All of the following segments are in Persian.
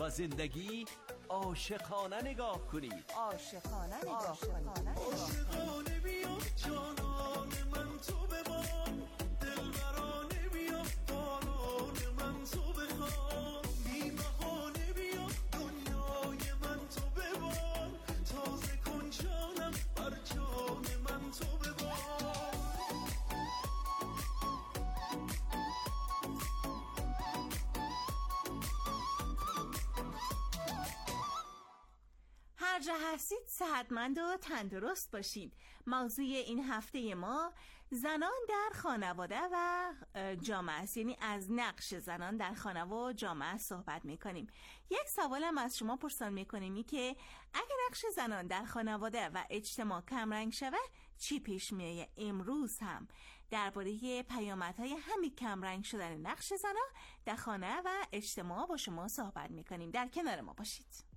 با زندگی عاشقانه نگاه کنید. عاشقانه نگاه کنید. عاشقانه بیا جانان من تو ببار، دلبرانه بیا باران من تو بخوان، بی بهانه بیا دنیای من تو ببار، تازه کن جانم بر جان من تو ببار. هر جا هستید صحتمند و تندرست باشید. موضوع این هفته ما زنان در خانواده و جامعه است، یعنی از نقش زنان در خانواده و جامعه صحبت میکنیم. یک سوالم از شما پرسان میکنیم که اگر نقش زنان در خانواده و اجتماع کمرنگ شود چی پیش میآید؟ امروز هم درباره پیامدهای همین کمرنگ شدن نقش زنان در خانه و اجتماع با شما صحبت میکنیم. در کنار ما باشید.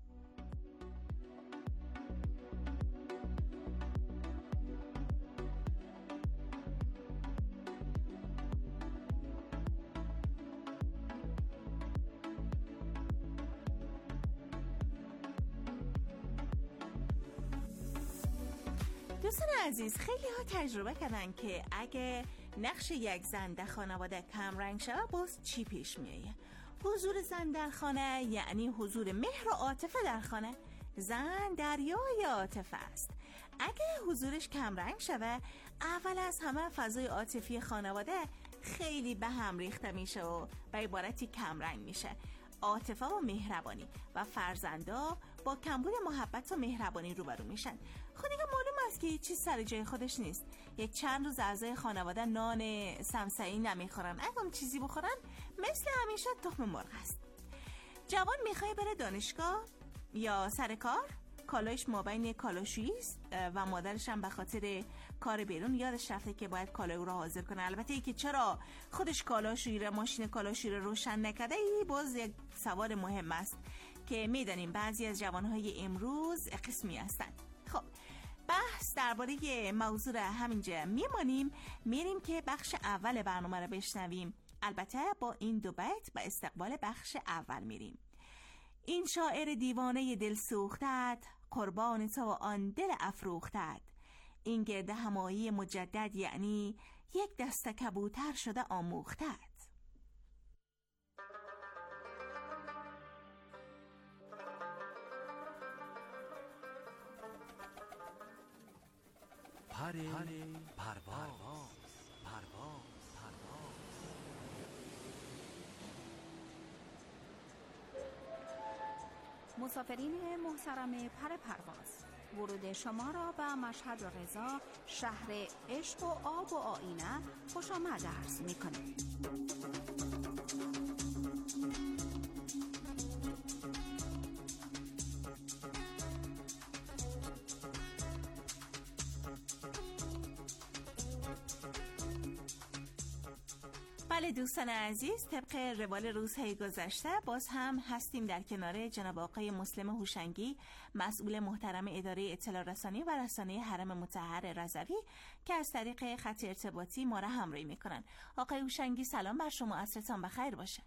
دوستان عزیز، خیلی ها تجربه کردن که اگه نقش یک زن در خانواده کم رنگ شود باز چی پیش میآید. حضور زن در خانه یعنی حضور مهر و عاطفه در خانه. زن دریای عاطفه است. اگه حضورش کم رنگ شود، اول از همه فضای عاطفی خانواده خیلی به هم ریخته میشه و به عبارتی کم رنگ میشه. عاطفه و مهربانی و فرزندا با کمبود محبت و مهربانی روبرو میشن. خب دیگه معلوم است که چیز سر جای خودش نیست. یک چند روز اعضای خانواده نان سمسعی نمیخورن، اگه چیزی بخورن مثل همیشه تخم مرغ است. جوان میخوای بره دانشگاه یا سر کار، کالایش مابین کالاشویی است و مادرش هم به خاطر کار بیرون یادش رفته که باید کالای او را حاضر کنه. البته ای که چرا خودش کالاشویی را، ماشین کالاشویی را روشن نکرده، ای باز یک سوال مهم است که میدانیم بعضی از جوانهای امروز قسمی هستند. خب بحث درباره موضوع را همینجا میمانیم، میریم که بخش اول برنامه را بشنویم. البته با این دو بیت به استقبال بخش اول میریم. این شاعر دیوانه دل سوختت، قربان تو و آن دل افروختت. این گرد همایی مجدد یعنی یک دسته کبوتر شده آموختت. پرواز. مسافرین محترم پرواز، ورود شما را به مشهد و رضا، شهر عشق و آب و آینه خوش آمد عرض می‌کنیم. بله دوستان عزیز، طبق روال روزهای گذشته باز هم هستیم در کنار جناب آقای مسلم هوشنگی، مسئول محترم اداره اطلاع رسانی و رسانه حرم مطهر رضوی که از طریق خط ارتباطی ما را همراهی میکنن. آقای هوشنگی سلام بر شما، عصرتان بخیر باشه.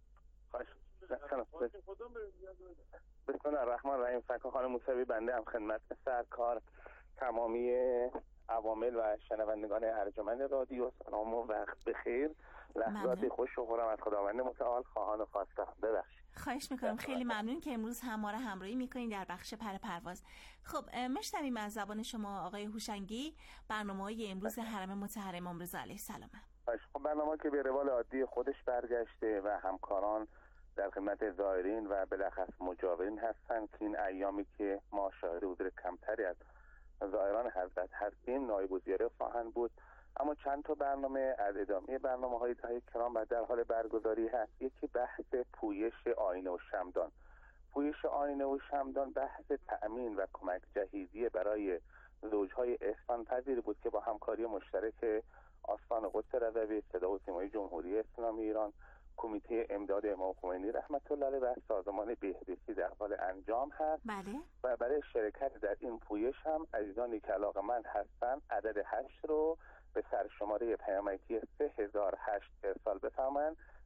بسم الله الرحمن الرحیم. فکر خانم موسوی بنده هم خدمت سرکار تمامی عوامل و شنوندگان ارجمند رادیو سلام و وقت بخیر. لحظات خوش و خورم از خداوند متعال خواهان و خواستم. ببخشید. خواهش میکنم، خیلی ممنون که امروز هم ما را همراهی میکنین در بخش پرواز. خب مشنویم از زبان شما آقای هوشنگی برنامه‌های امروز حرم مطهر امام رضا علیه السلام. خب برنامه که به روال عادی خودش برگشته و همکاران در خدمت زائرین و بالاخص مجاورین هستند که این ایامی که ما شاهد حضور کمتری از زائران حضرت هستیم نایب‌الوزراء خواهند بود، اما چند تا برنامه از ادامه برنامه‌های کرام و در حال برگزاری هست. یکی بحث پویش آینه و شمعدان. پویش آینه و شمعدان بحث تأمین و کمک جهیزی برای زوجهای احسان پذیر بود که با همکاری مشترک آستان قدس رضوی، صدا و سیمای جمهوری اسلامی ایران، کمیته امداد امام خمینی رحمت الله علیه و سازمان بهداشتی در حال انجام هست. بله. و برای شرکت در این پویش هم عزیزانی که علاقه‌مند هستند عدد 8 رو به سرشماره پیامکی 3008 ارسال بفرمایند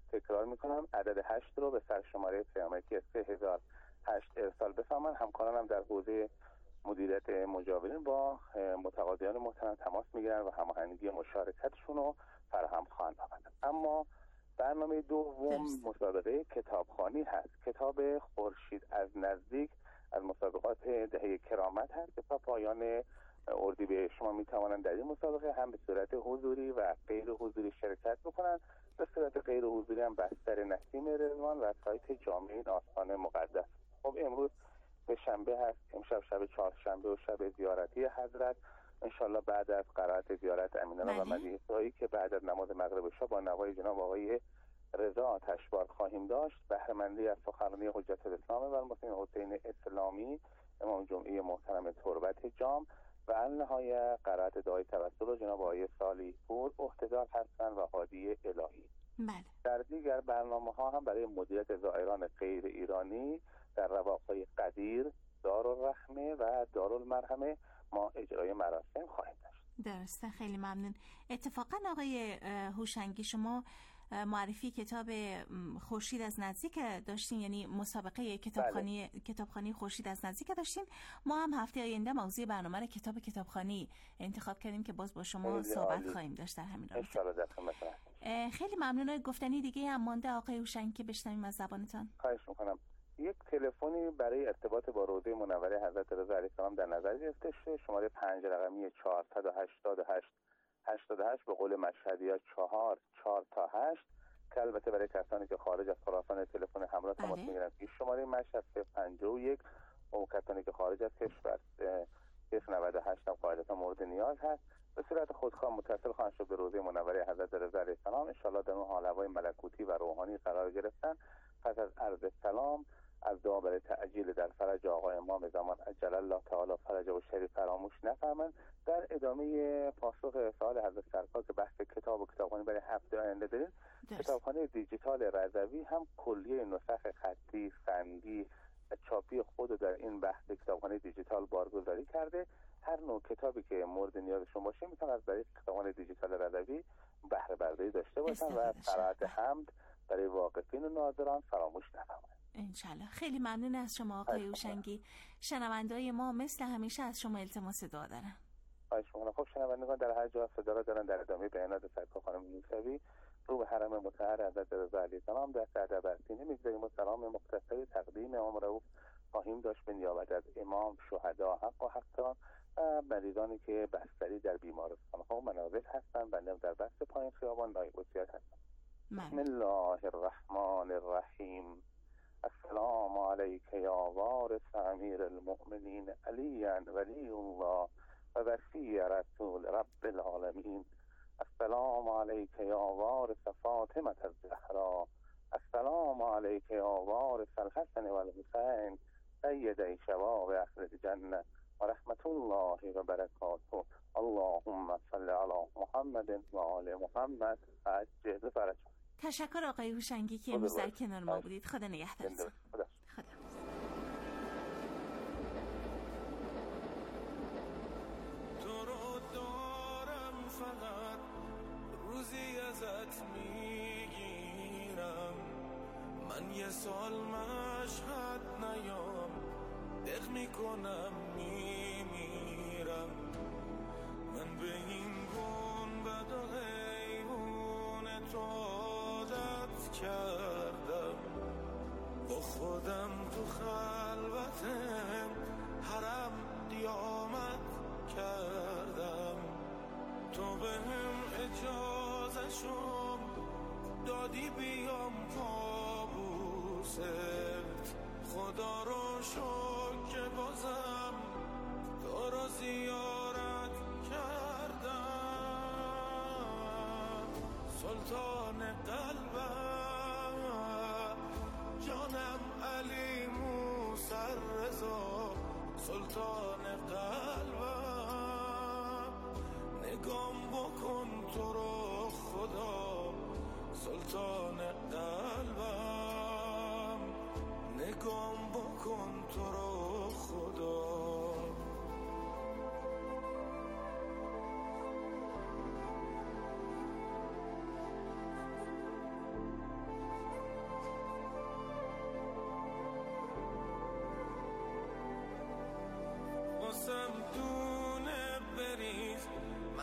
تکرار میکنم عدد 8 رو به سرشماره پیامکی 3008 ارسال بفرمایید. همکارانم در حوزه مدیریت مجاورین با متقاضیان محترم تماس میگیرن و هماهنگی مشارکتشون رو فراهم خواهند آورد. اما برنامه دوم مسابقه کتابخوانی هست. کتاب خورشید از نزدیک از مسابقات دهه کرامت هست که تا پایان اردیبهشت شما میتوانند در این مسابقه هم به صورت حضوری و غیر حضوری شرکت بکنند. به صورت غیر حضوری هم بستر نسیم رضوان و سایت جامعه آستان مقدس. خب امروز به شنبه هست، امشب شب چهارشنبه و شب زیارتی حضرت. انشالله بعد از قرائت زیارت امینان و مدیحه سایی که بعد از نماز مغرب شب با نوای جناب آقای رضا آتشبار خواهیم داشت، بهره‌مندی از سخنرانی حجت الاسلام و المسلمین حسین اسلامی امام جمعه محترم تربت جام و النهایه قرائت دعای توسل و جناب آقای صالح پور عهدهدار هستند و هادی الهی. بله. در دیگر برنامه‌ها هم برای مدیریت زائران غیر ایرانی در رواق‌های قدیر، دارالرحمه و دارالمرحمه ما اجرای مراسم خواهیم داشت. درسته، خیلی ممنون. اتفاقا آقای هوشنگی شما معرفی کتاب خورشید از نزدیک داشتین، یعنی مسابقه کتابخوانی خورشید از نزدیک داشتین. ما هم هفته آینده موضوع برنامه رو کتابخوانی انتخاب کردیم که باز با شما صحبت خواهیم داشت در همین رابطه. انشالله در خدمت خیلی ممنون. گفتنی دیگه هم مانده آقای هوشنگی که بشنویم از زبانتان؟ خواهش میکنم. یک تلفنی برای ارتباط با روضه منوره حضرت رضا علیه السلام در نظر گرفته شده. شماره 5 رقمی 488 88 به قول مشهدی‌ها 4 تا 8 که البته برای کسانی که خارج از خراسان تلفن همراه تماس میگیرن که شماره مشهد 051 و کسانی که خارج از کشور 098 هم قاعدتا مورد نیاز هست. به صورت خودکار متصل خواهند شد به روضه منوره حضرت رضا علیه السلام. ان شاءالله در اون حال هوای ملکوتی و روحانی قرار گرفتن. پس از عرض سلام از دعا برای تعجیل در فرج آقا امام زمان عجل الله تعالی فرجه و شریف فراموش نفرمایند. در ادامه پاسخ سوال حضرت سرکار که بحث کتاب و کتابخوانی برای هفته آینده داریم، کتابخانه دیجیتال رضوی هم کلیه نسخ خطی، سنگی و چاپی خود در این بحث کتابخانه دیجیتال بارگذاری کرده. هر نوع کتابی که مورد نیازشون باشه میتونن از طریق کتابخانه دیجیتال رضوی بهره برداری داشته باشن و قرائت حمد برای واقفین و ناظران فراموش نفرمایند. انشالله. خیلی ممنون از شما آقای هوشنگی. شنوندای ما مثل همیشه از شما التماس دعا دارن. خواهش می‌کنم. خب شنوندگان در هر جا صدا را دارن در ادامه بیانات سرکار خانم موسوی رو به حرم مطهر حضرت رضا علیه السلام در ادب السینه می‌گذاریم و سلام مختصری تقدیم امام رؤوف خواهیم داشت به نیابت از امام، شهدا، حق و حقان و مریضانی که بستری در بیمارستان‌ها و منازل هستند. بنده در بست پایین خیابان نایب السیاد هستم. بسم الله الرحمن الرحیم. السلام علیک یا وارث امیر المؤمنین علی ولی الله و وصی رسول رب العالمین. السلام علیک یا وارث فاطمه الزهرا. السلام علیک یا وارث الحسن والحسین سیدی شباب اهل الجنه و رحمت الله و برکاته. اللهم صل علی محمد و آل محمد عجل فرج. تشکر آقای هوشنگی که امروز در کنار ما بودید. خدا نگهدارتون. خدا. تو رو دارم فقط روزی ازت میگیرم. من یه سال مشهد نیام دق میکنم میمیرم. من به این گنبد و حیوان تو عادت کردم. با خودم تو خلوت حرم دیامت کردم. تو به هم اجازه شم دادی بیام کابوست. خدا رو شکر که بازم تو رو زیارت کردم. سلطان قلبم جانم علی موسی رضا. سلطان قلبم نگام بکن تو رو خدا. سلطان قلبم نگام بکن تو رو خدا.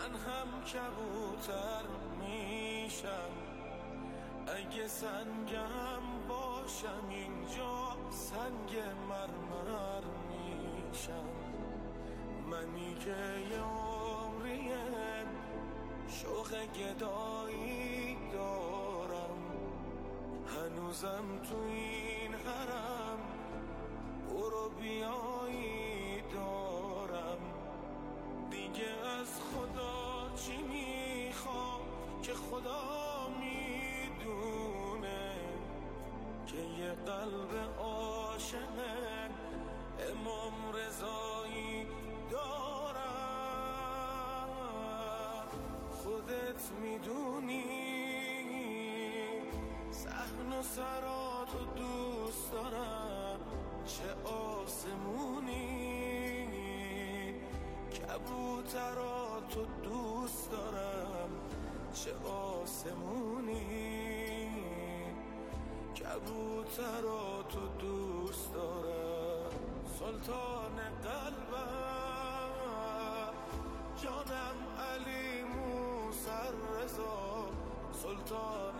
من هم کبوتر میشم، اگه سنگم باشم اینجا سنگ مرمر میشم. منی که یه عمریه شوق گدایی دارم، هنوزم تو این حرم برو بیایی دارم. دیگه از خدا چی میخوام که خدا میدونه که یه قلب عاشق امام رضایی دارم. خودت میدونی صحن و سراتو دوست دارم، چه آسمونی کبوتراتو دوست دارم، چه آسمونی کبوتراتو دوست دارم. سلطان قلبم جانم علی موسی رضا، سلطان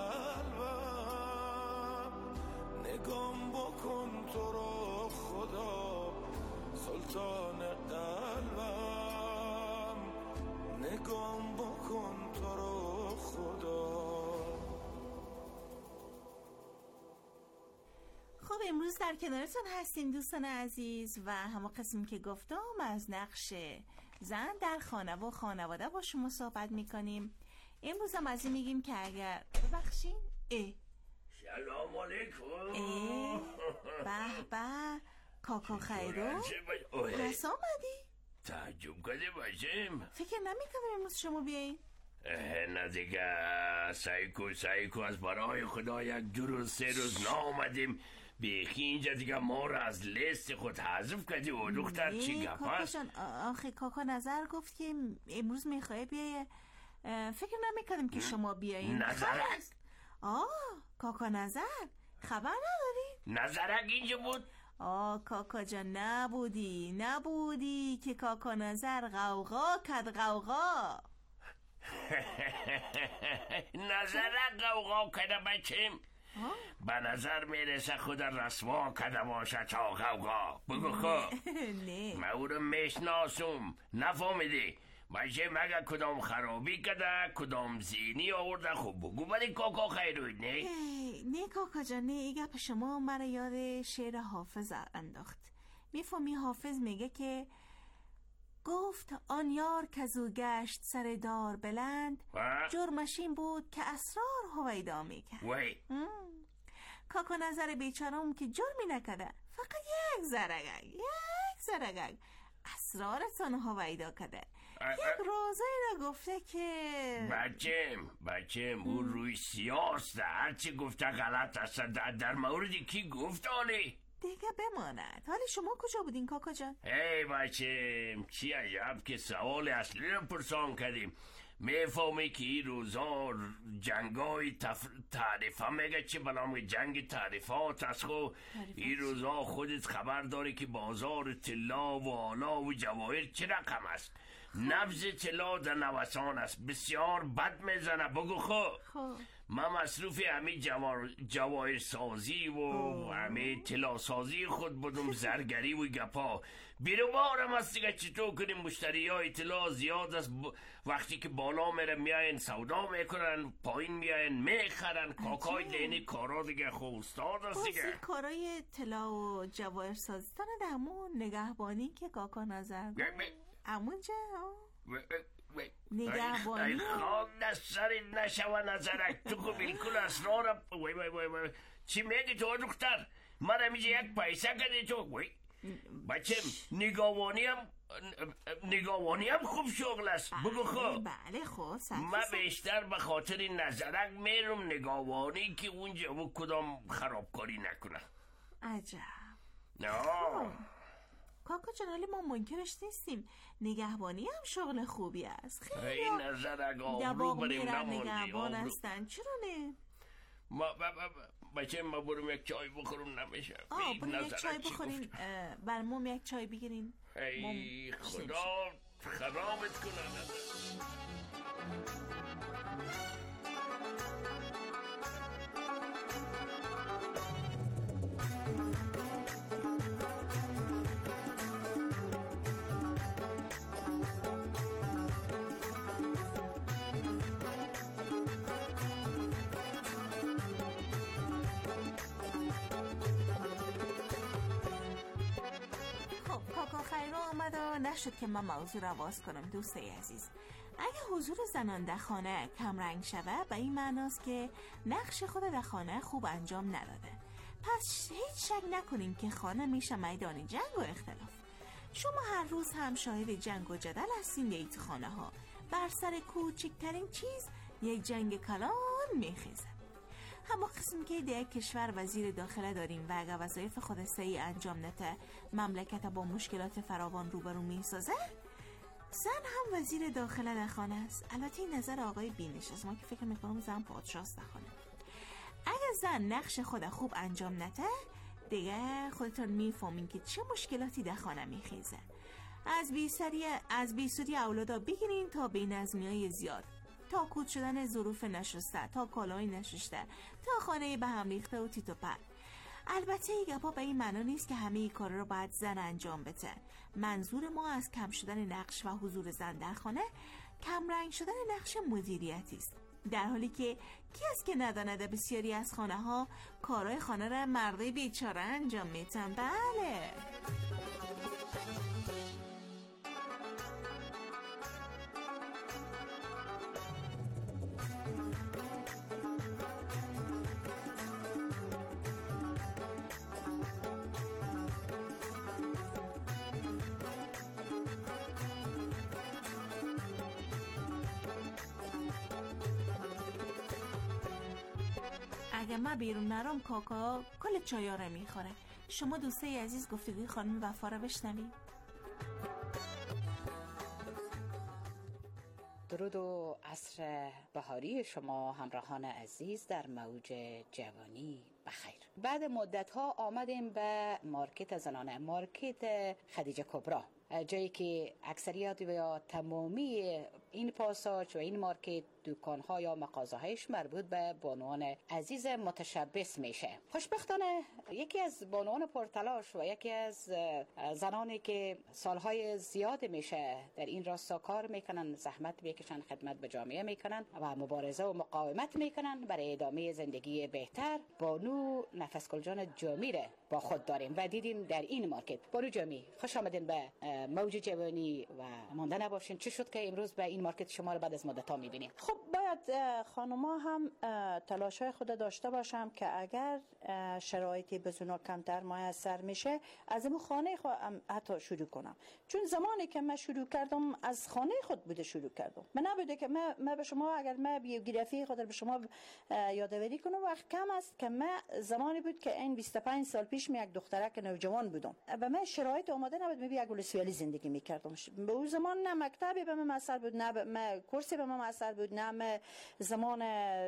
قلبم نگام بکن تو رو خدا، سلطان قلبم نگام بکن تو رو خدا. خب امروز در کنارتون هستیم دوستان عزیز و همه قسمی که گفتم از نقش زن در خانه و خانواده با شما صحبت میکنیم. امروز هم از این میگیم که اگر ببخشین سلام علیکم. به به کاکا خیرو رسا آمدی؟ تعجب کرده باشیم، فکر نمیکنم امروز شما بیایین. نه دیگه سعی کو از برای خدا یک 2 روز 3 روز نامدیم بیخی اینجا دیگه ما رو از لیست خود حذف کردی و دختر چی گپ هست؟ آخه کاکا نظر گفت که امروز میخواه بیایه، فکر نمیکنم که شما بیایین. نظرک؟ کاکا نظر خبر نداری؟ نظرک اینجا بود؟ کاکا جان نبودی که کاکا نظر غوغا کرد غوغا. نظرک غوغا کرده بچیم؟ به نظر میرسه خود رسوا کرده باشه تا غوغا. بگو خب نه من او رو میشناسم، نفهمیدی؟ باشه مگه کدام خرابی کرده کدام زینی آورده؟ خب بگو ولی کاکا خیروی نه کاکا جان نه، این گپ شما مرا یاد شعر حافظ انداخت. میفهمی حافظ میگه که گفت آن یار که زو گشت سر دار بلند، جرمش این بود که اسرار هویدا میکرد. کاکا نظر بیچارم که جرمی نکرده، فقط یک زرگگ اسرارتان هویدا کرده، یک رازایی را گفته که بچم اون روی سیاست هرچی گفته غلط است. در موردی کی گفت آلی؟ دیگه بماند. حالی شما کجا بودین کاکا جان؟ بچم چی عجب که سوال اصلی رو پرسان کردیم. میفهمی که این روزا جنگای تعریفه میگه چه بنام جنگ تعریفات است. خب این روزا خودت خبر داری که بازار طلا و آلا و جواهر چه رقم است. نبض طلا در نوسان است، بسیار بد میزنه. بگو خب من مصروف همین جواهر سازی و همین طلا سازی خود بودم، زرگری و گپا. بیرو بارم است دیگه چطور کنیم مشتری های طلا زیاد است. وقتی که بالا میره میاین سودا میکنن، پایین میاین میخرن. کاکای دینی کارا دیگه خب استاد است دیگه. کارای طلا و جواهر سازی تانه دمون نگهبانی که کاکا نظر امون چه نگهبانی خواهد نسرید نشوه نظرک. تو خب بالکل اسرارم وای چی میگی تو دختر؟ من همیشه یک پیسه کردی تو. بچم نگاوانی هم خوب شغل است. بگو خب. بله خب من بیشتر به خاطر نظرک میرم نگاوانی که اونجا و کدام خرابکاری نکنه. عجب. نه کاکا جان حالی ما منکرش نیستیم، نگهبانی هم شغل خوبی است. خیلی نظرک آبرو بریم نموندی. نگهبان هستن چرا نه؟ بچه ما بریم یک چای بخورم نمیشه؟ بریم یک چای بخورین، برموم یک چای بگیرین. ای خدا خرابت کنن. نشد که من موضوع را باز کنم. دوستای عزیز، اگه حضور زنان در خانه کمرنگ شوه به این معناست که نقش خود در خانه خوب انجام نداده. پس هیچ شک نکنین که خانه میشه میدان جنگ و اختلاف. شما هر روز هم شاهد جنگ و جدل هستین در این خانه ها. بر سر کوچکترین چیز یک جنگ کلان میخیزه. همه قسم که در کشور وزیر داخله داریم و اگر وظایف خود صحیح انجام نده مملکت با مشکلات فراوان روبرو میسازه، زن هم وزیر داخله در خانه است. البته این نظر آقای بینش است، ما که فکر میکنم زن پادشاست در خانه. اگر زن نقش خود خوب انجام نده دیگه خودتون میفهمین که چه مشکلاتی در خانه میخیزه. از بیسوری اولادا بگیرین تا بی‌نظمی‌های زیاد، تا کود شدن ظروف نشسته، تا کالای نشسته، تا خانه به هم ریخته و تیت و پرت. البته این گپا به این معنا نیست که همه این کارا رو باید زن انجام بده. منظور ما از کم شدن نقش و حضور زن در خانه کم رنگ شدن نقش مدیریتی است. در حالی که کی است که نداند بسیاری از خانه ها کارهای خانه را مردای بیچاره انجام میدن. بله. اگه ما بیرون نرم کاکا کل چایاره میخوره. شما دوستای عزیز گفتگوی خانم وفا رو بشنوید. درود و عصر بهاری شما همراهان عزیز در موج جوانی بخیر. بعد مدت ها آمدیم به مارکت زنانه، مارکت خدیجه کبرا، جایی که اکثریت و یا تمامی این پاساژ و این مارکت دکان‌ها یا مغازه‌هایش مربوط به بانوان عزیز متشبث میشه. خوشبختانه یکی از بانوان پرتلاش و یکی از زنانی که سالهای زیاد میشه در این راستا کار میکنن، زحمت میکشن، خدمت به جامعه میکنن و مبارزه و مقاومت میکنن برای ادامه زندگی بهتر، بانو نفس گلجان جامی را با خود داریم و دیدیم در این مارکت. بانو جامی، خوش آمدین به موج جوانی و مانده نباشین. چی شد که امروز به این مارکت شما رو بعد از مدت ها میبینیم؟ خب باید خانوما هم تلاشای خود داشته باشم که اگر شرایطی بزرگ کمتر میسر میشه از اون خانه خودم حتی شروع کنم. چون زمانی که من شروع کردم از خانه خود بوده شروع کردم. من نبوده که من به شما اگر من بیوگرافی خود به شما یادآوری کنم، وقت کم است که من زمانی بود که این 25 سال پیش یک دخترک نوجوان بودم و من شرایط آماده نبود، من یک ولسوالی زندگی میکردم. به اون زمان نه مکتبی به من مسئله بود، نه من کورسی به من مسئله بود، نه من زمان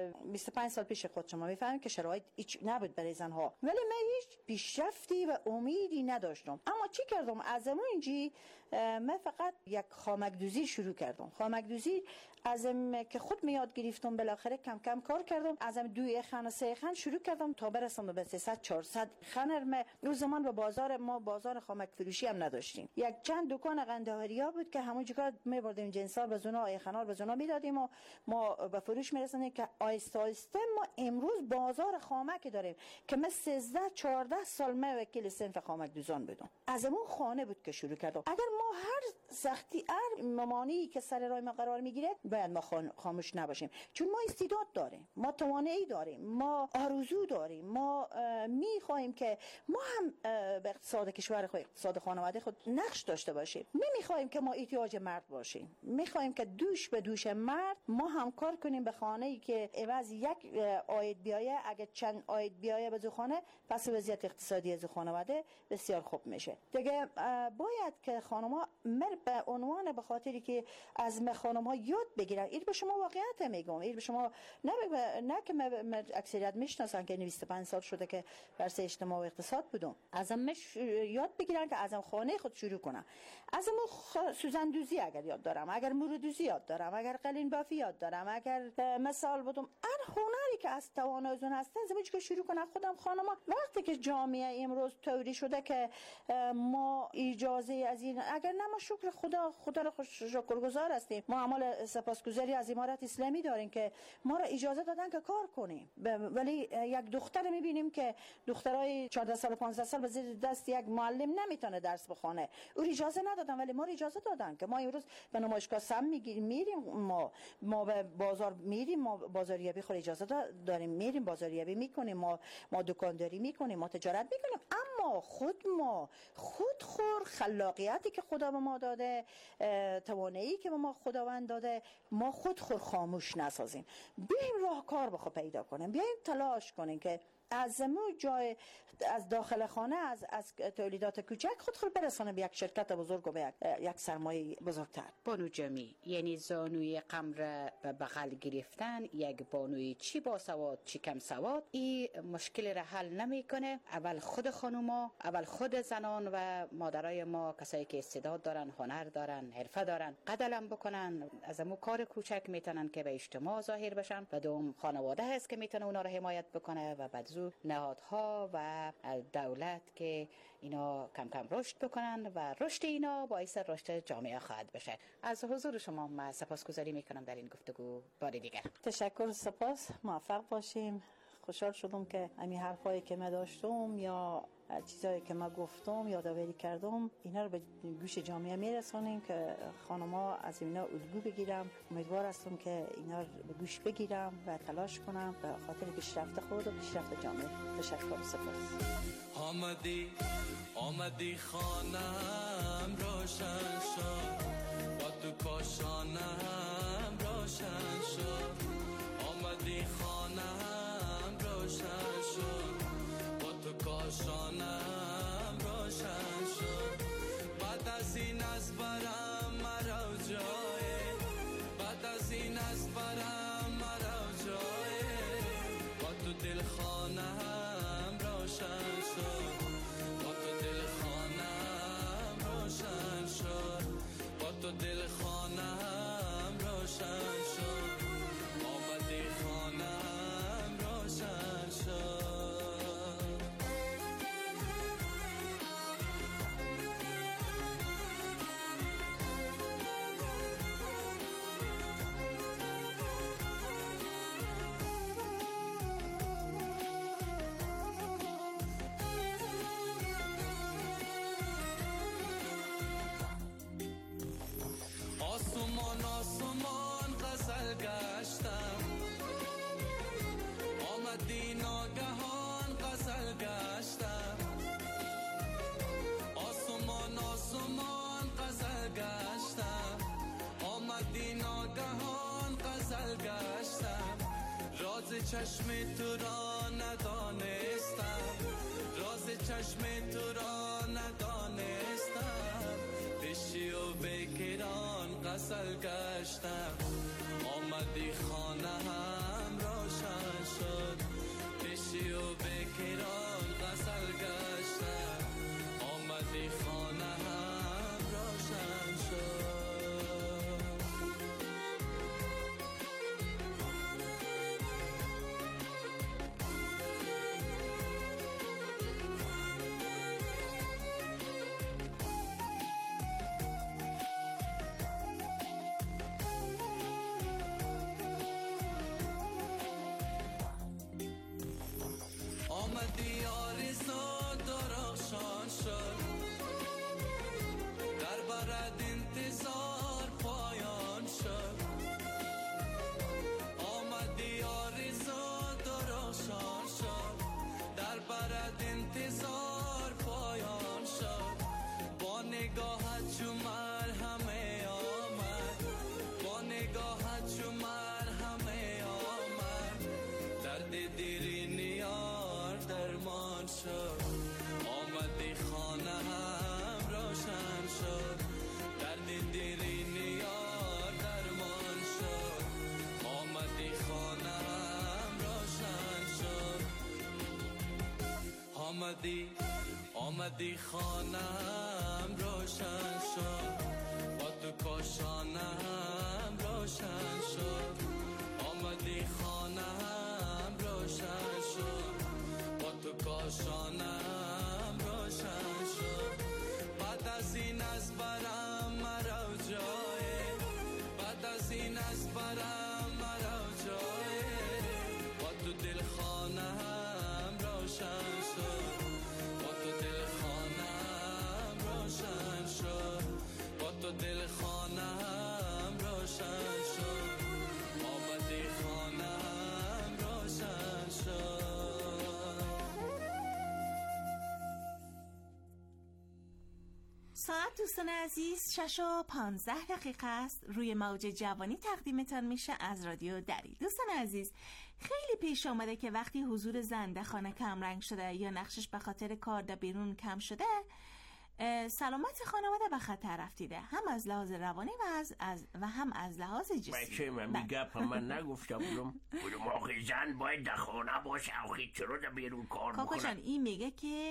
25 سال پیش خود شما میفهمید که شرایط هیچ نبود برای زنها، ولی من هیچ پیشرفتی و امیدی نداشتم. اما چی کردم؟ از اونجی من فقط یک خامک‌دوزی شروع کردم. خامک‌دوزی ازم که خود میاد گرفتم، بالاخره کم کم کار کردم، ازم 2 خان و 3 خان شروع کردم تا برسم به 300 400 خان. اون زمان به بازار ما بازار خامک فروشی هم نداشتیم. یک چند دکان قندهاریا بود که همون جگا می‌بردیم جنسا به زونا ای خنار به زونا میدادیم و ما به فروش میرسونیم که آیسته آیسته ما امروز بازار خامک داریم که من 13 14 سال من وکیل صنف خامک دوزان بودم. از اون خانه بود که شروع کردم. اگر ما هر سختی هر ممانی که سر راه ما قرار میگیره باید ما خاموش نباشیم، چون ما استعداد داریم، ما توانایی داریم، ما آرزو داریم، ما میخوایم که ما هم به اقتصاد کشور خود، اقتصاد خانواده خود نقش داشته باشیم. نمیخوایم که ما احتیاج مرد باشیم، میخوایم که دوش به دوش مرد ما هم کار کنیم به خانه‌ای که عوض یک عاید بیایه، اگه چند عاید بیایه به خانه، پس وضعیت اقتصادی از خانواده بسیار خوب میشه. دیگه باید که خانم‌ها به عنوان به خاطری که از خانم‌ها یاد بگیرن. این به شما واقعیت میگم، این به شما نه که من اکثریت میشناسن که 25 سال شده که درس اجتماع و اقتصاد بودم، ازم یاد بگیرن که ازم خانه خود شروع کنم. ازم سوزندوزی اگر یاد دارم، اگر موردوزی یاد دارم، اگر قلین بافی یاد دارم، اگر مثال بدم هر هنری که از تواناییتون هست از که شروع کنم. خودم خانما وقتی که جامعه امروز طوری شده که ما اجازه از این، اگر نه ما شکر خدا رو شکرگزار هستیم، ما عمل سپاسگزاری از امارت اسلامی داریم که ما را اجازه دادن که کار کنیم. ولی یک دختر میبینیم که دخترای 14 سال 15 سال به زیر دست یک معلم نمیتونه درس بخونه، او اجازه ندادن، ولی ما اجازه دادن که ما امروز به نمایشگاه سم میریم، ما به بازار میریم، ما بازاریابی خود اجازه داریم، میریم بازاریابی میکنیم، ما دکانداری میکنیم، ما تجارت میکنیم. اما خود خلاقیتی که خدا به ما داده، توانایی که به ما خداوند داده، ما خود خاموش نسازیم. بیایم راهکار بخو پیدا کنیم، بیایم تلاش کنیم که از جای از داخل خانه از تولیدات کوچک خود برسانه به یک شرکت بزرگ و به یک سرمایه بزرگتر. بانو جمی، یعنی زانوی قمر به بغل گرفتن یک بانوی چی با سواد چی کم سواد این مشکل را حل نمیکنه. اول خود خانوما، اول خود زنان و مادرای ما، کسایی که استعداد دارن، هنر دارن، حرفه دارن، قدم بکنن، از امو کار کوچک میتونن که به اجتماع ظاهر بشن. و دوم خانواده هست که میتونه اونا رو حمایت بکنه و بعد نهادها و دولت که اینا کم کم رشد بکنن و رشد اینا باعث رشد جامعه خواهد بشه. از حضور شما من سپاسگزاری میکنم در این گفتگو. بار دیگر تشکر، سپاس، موفق باشیم. خوشحال شدم که همین حرفایی که من داشتم یا چیزایی که من گفتم یادآوری کردم اینا رو به گوش جامعه میرسونیم که خانم‌ها از اینا الگو بگیرم. امیدوار هستم که اینا رو به گوش بگیرم و تلاش کنم به خاطر پیشرفت خود و پیشرفت جامعه. تشکر، سپاس. آمدی خانم روشن شد، با تو کاشانم روشن شد. آمدی خانم روشن شد، با تو کاشانم روشن شد. بعد از این از برم مرا جای، بعد از این از برم مرا جای. با تو دل خانم روشن شد، با تو دل خانم روشن شد، با تو دل خانم روشن شد. آمدی خانم روشن شد. آسمان آسمان غزل گشتم، آمدی ناگهان غزل گشتم. آسمان آسمان غزل گشتم، آمدی ناگهان غزل گشتم. راز چشم تو را ندانستم، راز چشم تو را ندانستم. بشی و بکران غزل گشتم، آمدی خانه هم روشن شد. بشی و بکران غزل گشتم، آمدی خانه هم روشن شد. آمدی آمدی خانم روشن شد با تو کاشانم روشن شد آمدی خانم روشن شد با تو کاشانم روشن شد بعد از این از برم مرا جای بعد از این از برم مرا جای با تو دل خانم روشن شد با تو دل خانم روشن شد با تو دل خانم روشن شد آمدی خانم روشن شد. ساعت دوستان عزیز 6:15 است. روی موج جوانی تقدیمتان میشه از رادیو دری. دوستان عزیز، خیلی پیش آمده که وقتی حضور زن در خانه کم رنگ شده یا نقشش به خاطر کار در بیرون کم شده، سلامت خانواده به خطر رفتیده، هم از لحاظ روانی و هم از لحاظ جسمی. بچه من میگم من نگفتم بودم آخی زن باید در خانه باشه، آخی چرا در بیرون کار کاکا بکنن؟ جان این میگه که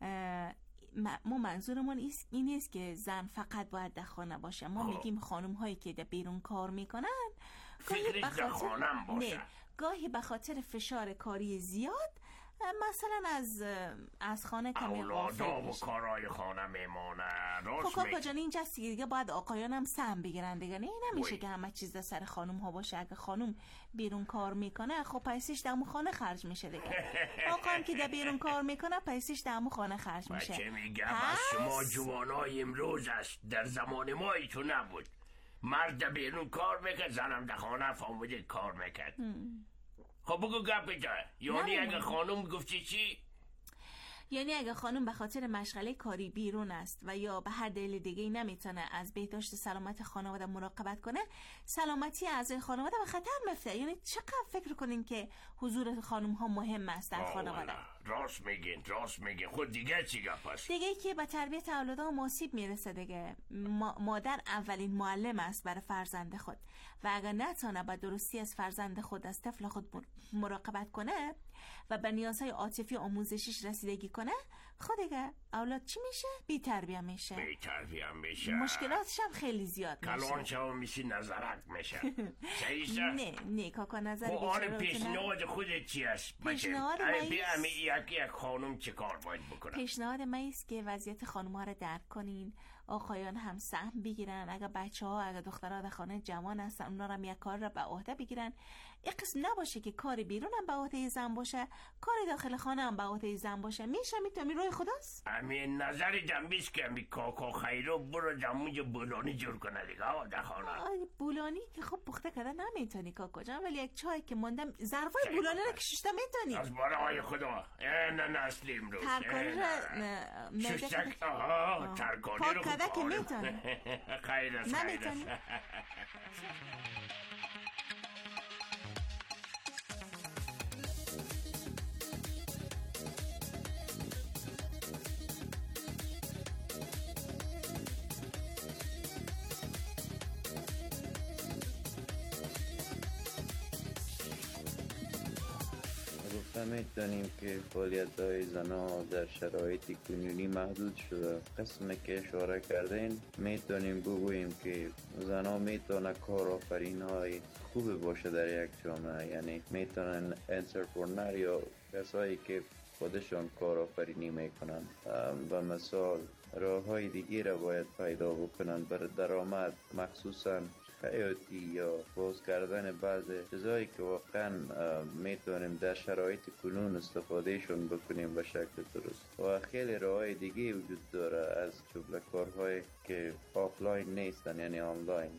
ما منظورمون این نیست که زن فقط باید در خانه باشه. ما میگیم خانم هایی که در بیرون کار میکنن فکرش در خانم باشه. نه، گاهی به خاطر فشار کاری زیاد مثلا از خانه کمی غافل اولادا و میشه. کارهای خانه میمونه. خب کاکا جان اینجاست دیگه باید آقایان هم سهم بگیرن دیگه. نه نمیشه که همه چیز در سر خانم ها باشه. اگه خانم بیرون کار میکنه خب پیسش در خانه خرج میشه دیگه. آقا هم که در بیرون کار میکنه پیسش در خانه خرج میشه. بچه میگم از شما جوانای امروز است، در زمان ما تو نبود. مرد در بیرون کار میکرد، زنم در خانه فهمیده کار میکرد. خب بگو گپ جای یعنی اگه خانم گفتی چی؟ یعنی اگه خانم به خاطر مشغله کاری بیرون است و یا به هر دلیل دیگه نمیتونه از بهداشت سلامت خانواده مراقبت کنه، سلامتی اعضای خانواده به خطر میفته. یعنی چقدر فکر کنین که حضور خانم ها مهم است در خانواده. راست میگین. خود دیگه چی گپ است؟ دیگه که به تربیت اولادها آسیب میرسه دیگه. مادر اولین معلم است برای فرزند خود و اگر نتونه به درستی از فرزند خود از طفل خود مراقبت کنه و به نیازهای عاطفی و آموزشیش رسیدگی کنه، خود دیگه اولاد چی میشه؟ بی تربیه میشه. مشکلاتش هم خیلی زیاد میشه. کلان شما میشه نظرت میشه. نه کاکا نظر پیشنهاد خودت چی است؟ پیشنهاد من یک خانم چه کار باید بکنه؟ پیشنهاد من است که وضعیت خانم‌ها رو درک کنین. آقایان هم سهم بگیرن. اگر بچه‌ها اگر دخترها در خانه جوان هستن اونا رو هم یک کار رو به عهده بگیرن. این قسم نباشه که کار بیرون هم به عهده زن باشه، کار داخل خانه هم به عهده زن باشه. میشه میتونی روی خداست. همین نظر جنبیست که می کاکا خیرو برو جمعوی بولانی جور کنه دیگه در خانه. بولانی که خب پخته کردن نمیتونی کاکا جان، ولی یک چای که موندم ظرفای بولانی رو که ششتا میتونی. از برای خدا نه اصلی امروز ترکانی رو ششتک ترکانی رو پاک که میتونی. خیر است نمیتونی. می‌دانیم که فعالیت‌های زن‌ها در شرایط کنونی محدود شده. قسمی که اشاره کردین می‌تونیم بگوییم که زن‌ها می‌تونن کارآفرین‌های خوب باشه در یک جامعه، یعنی می‌تونن انترپرنور یا کسایی که خودشان کارآفرینی می‌کنن و مثال راه‌های دیگه را باید پیدا بکنن برای درآمد، مخصوصاً حیاتی یا باز کردن بعض چیزایی که واقعا میتونیم در شرایط کنون استفادهشون بکنیم به شکل درست. و خیلی راههای دیگه وجود داره از جمله کارهایی که آفلاین نیستن، یعنی آنلاین.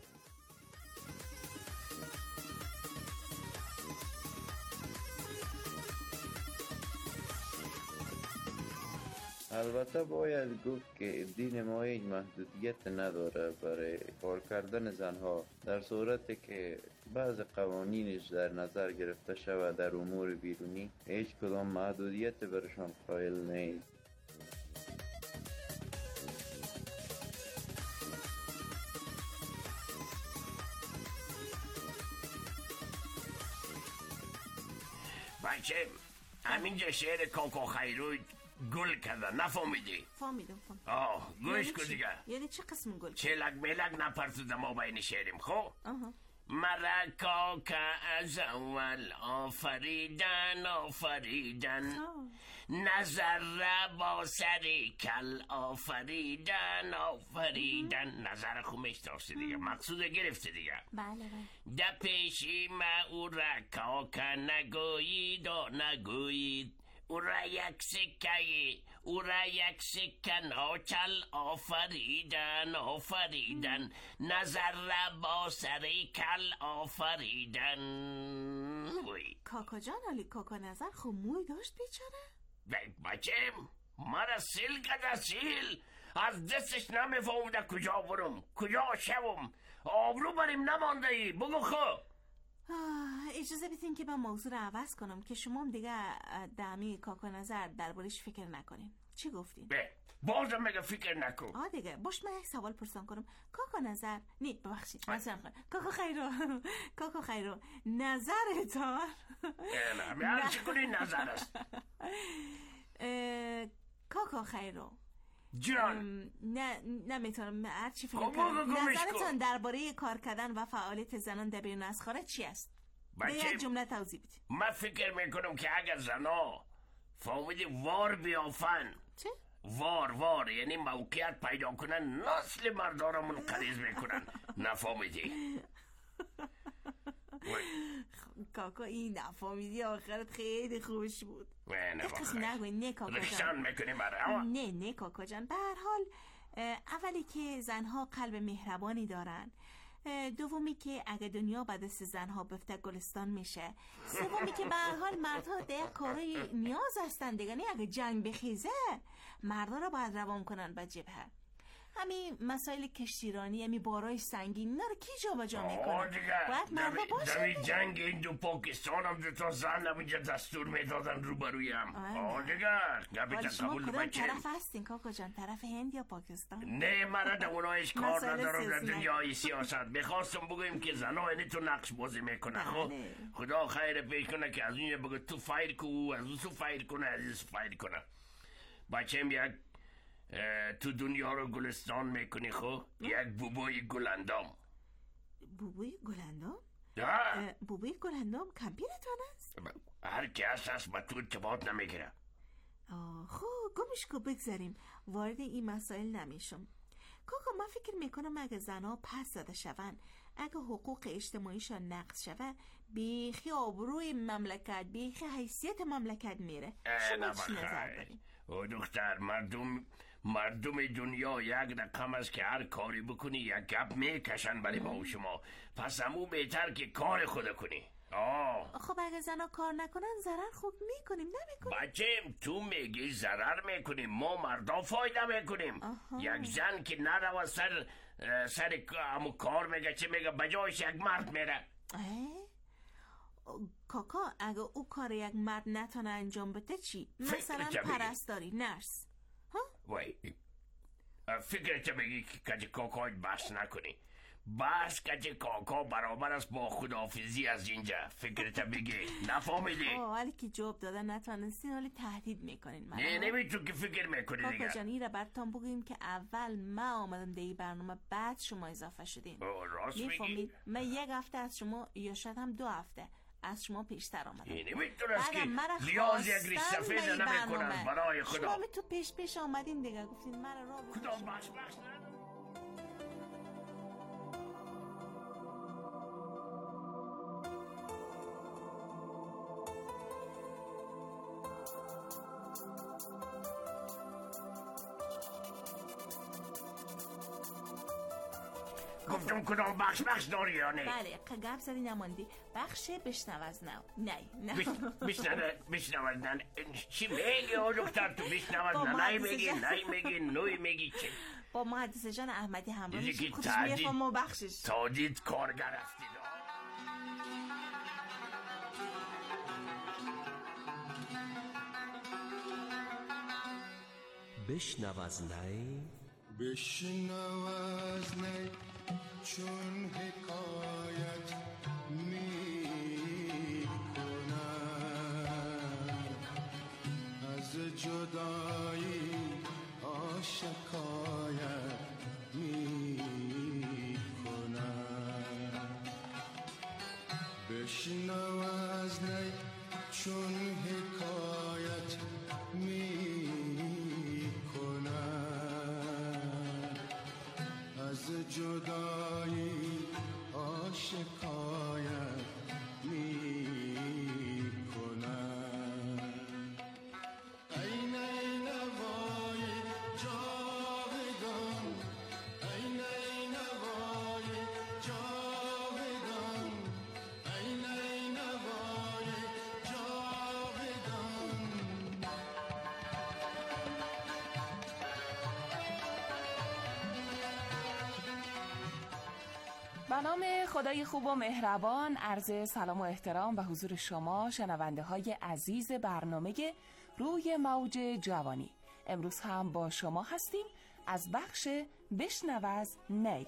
البته باید گفت که دین ما هیچ محدودیت نداره برای کار کردن زنها، در صورتی که بعض قوانینش در نظر گرفته شود در امور بیرونی هیچ کدام محدودیت برشان قائل نیست. بچه همینجا شعر کاکا خیروی گل کردن. نفهمیدی؟ فهمیدم. گوش کن دیگه. یعنی چه قسم گل؟ چلک ملک نپرسوده ما بین شعریم. خب آها. مرکا که از اول آفریدن نظر با سری کل آفریدن نظر خومش داشته دیگه، مقصود گرفته دیگه. بله. ده پیشی ما او رکا که نگویید او را یک سکه ناچل آفریدن نظر با سری کل آفریدن. کاکا جان، علی کاکا نظر خب موی داشت بیچاره؟ بچم مرا سیل کده سیل، از دستش نمیفهمده کجا برم کجا شوم، آبرو بریم نمانده ای. بگو خب. اجازه بدین که من موضوع رو عوض کنم که شما هم دیگه دمی کاکا نظر دربارش فکر نکنین. چی گفتین؟ بازم مگه فکر نکن. دیگه باش، من یک سوال پرسان کنم. کاکا نظر ببخشید مثلا کاکا خیرو نظرتان نه هر چی کنی نظر است. کاکا خیرو جان نمیتونم هر چی فکر کنم. نظرتان درباره کار کردن و فعالیت زنان در بیرون از خانه چی است؟ به یک جمله توضیح بدید. من فکر میکنم که اگر زنا فهمیدی وار بیافن، چه؟ وار یعنی موقعیت پیدا کنن، نسل مردارا منقرض میکنن. نفهمیدی؟ کاکا این نفهمیدی آخرت خیلی خوش بود. نه کاکا جان میکنی مرا. نه کاکا جان، به هر حال اولی که زنها قلب مهربانی دارن، دومی که اگه دنیا به دست زنها بفته گلستان میشه، سومی که به هر حال مردها در کارای نیاز هستن دیگه. اگه جنگ بخیزه مردها رو باید روان کنن به جبهه. همین مسائل کشتیرانی، همین بارای سنگین، اینا رو کی جا جا میکنه؟ باید مردا باشه. در جنگ این دو پاکستان هم دو تا زن همینجا دستور میدادن روبرویم. دیگه شما کدام طرف هستین کاکا جان؟ طرف هند یا پاکستان؟ نه من در اونایش کار ندارم در دنیای سیاست. بخواستم بگویم که زنها اینی تو نقش بازی میکنه. خب خدا خیر پیش کنه که از این بگه تو فایر کو، از اون تو فایر کنه، از این فایر کنه. بچه‌م یک تو دنیا رو گلستان میکنی. خب یک بوبوی گلندام. بوبوی گلندام؟ بوبوی گلندام کمپینتان است؟ هر کی هست با تو ارتباط نمیگیره. خب گمش کو بگذاریم، وارد این مسائل نمیشم. کاکا من فکر میکنم اگه زنها پس داده شون، اگه حقوق اجتماعیشان نقض شوه، بیخی آبروی مملکت، بیخی حیثیت مملکت میره. شما چی نظر دارین؟ دختر مردم دنیا یک رقم است که هر کاری بکنی یک گپ میکشن برای ما و شما. پس همون بهتر که کار خود کنی. خب اگه زنها کار نکنن ضرر خوب میکنیم نمیکنیم؟ بچه تو میگی ضرر میکنیم، ما مردا فایده میکنیم. یک زن که نرو سر همون کار میگه، چه میگه بجایش یک مرد میره. کاکا اگه او کار یک مرد نتونه انجام بده چی؟ مثلا پرستاری، نرس. فکرت بگی که کاکا بحث نکنی. بس که کاکا برابر است با خداحافظی از اینجا. فکرت بگی نفهمیدی؟ ولی که جواب دادن نتونستین، ولی تهدید میکنین. نه نمیتون که فکر میکنی دیگه. کاکا جان این را براتون بگویم که اول ما آمدم در این برنامه، بعد شما اضافه شدین. راست میگی؟ من یک هفته از شما یا شاید هم 2 هفته از شما پیشتر آمدم. نمیتونست که لیاز یک ریش سفید نمیکنن برای خدا. شما تو پیش آمدین دیگه، گفتین مرا را خدا بخش گفتم کدام بخش داری یا نه؟ بله گپ زدی نماندی. بخش بشنو از نو. نه بشنو از نه. چی میگی دختر تو بشنو از نه؟ نمیگی نوی میگی چی؟ با محدث جان احمدی همراه میشی، خودش میفهم و بخشش تادید کارگر هستی. بشنو از نی، بشنو از نی چون حکایت می کنم از جدایی آشکایت می کنم. بشنو از نی چون حکایت می کنم. از جدایی آشکایت می کنم. ای نینوای جاودان، ای نینوای جاودان، ای نینوای جاودان. به نام خدای خوب و مهربان، عرض سلام و احترام به حضور شما شنونده های عزیز برنامه روی موج جوانی. امروز هم با شما هستیم از بخش بشنو از نی.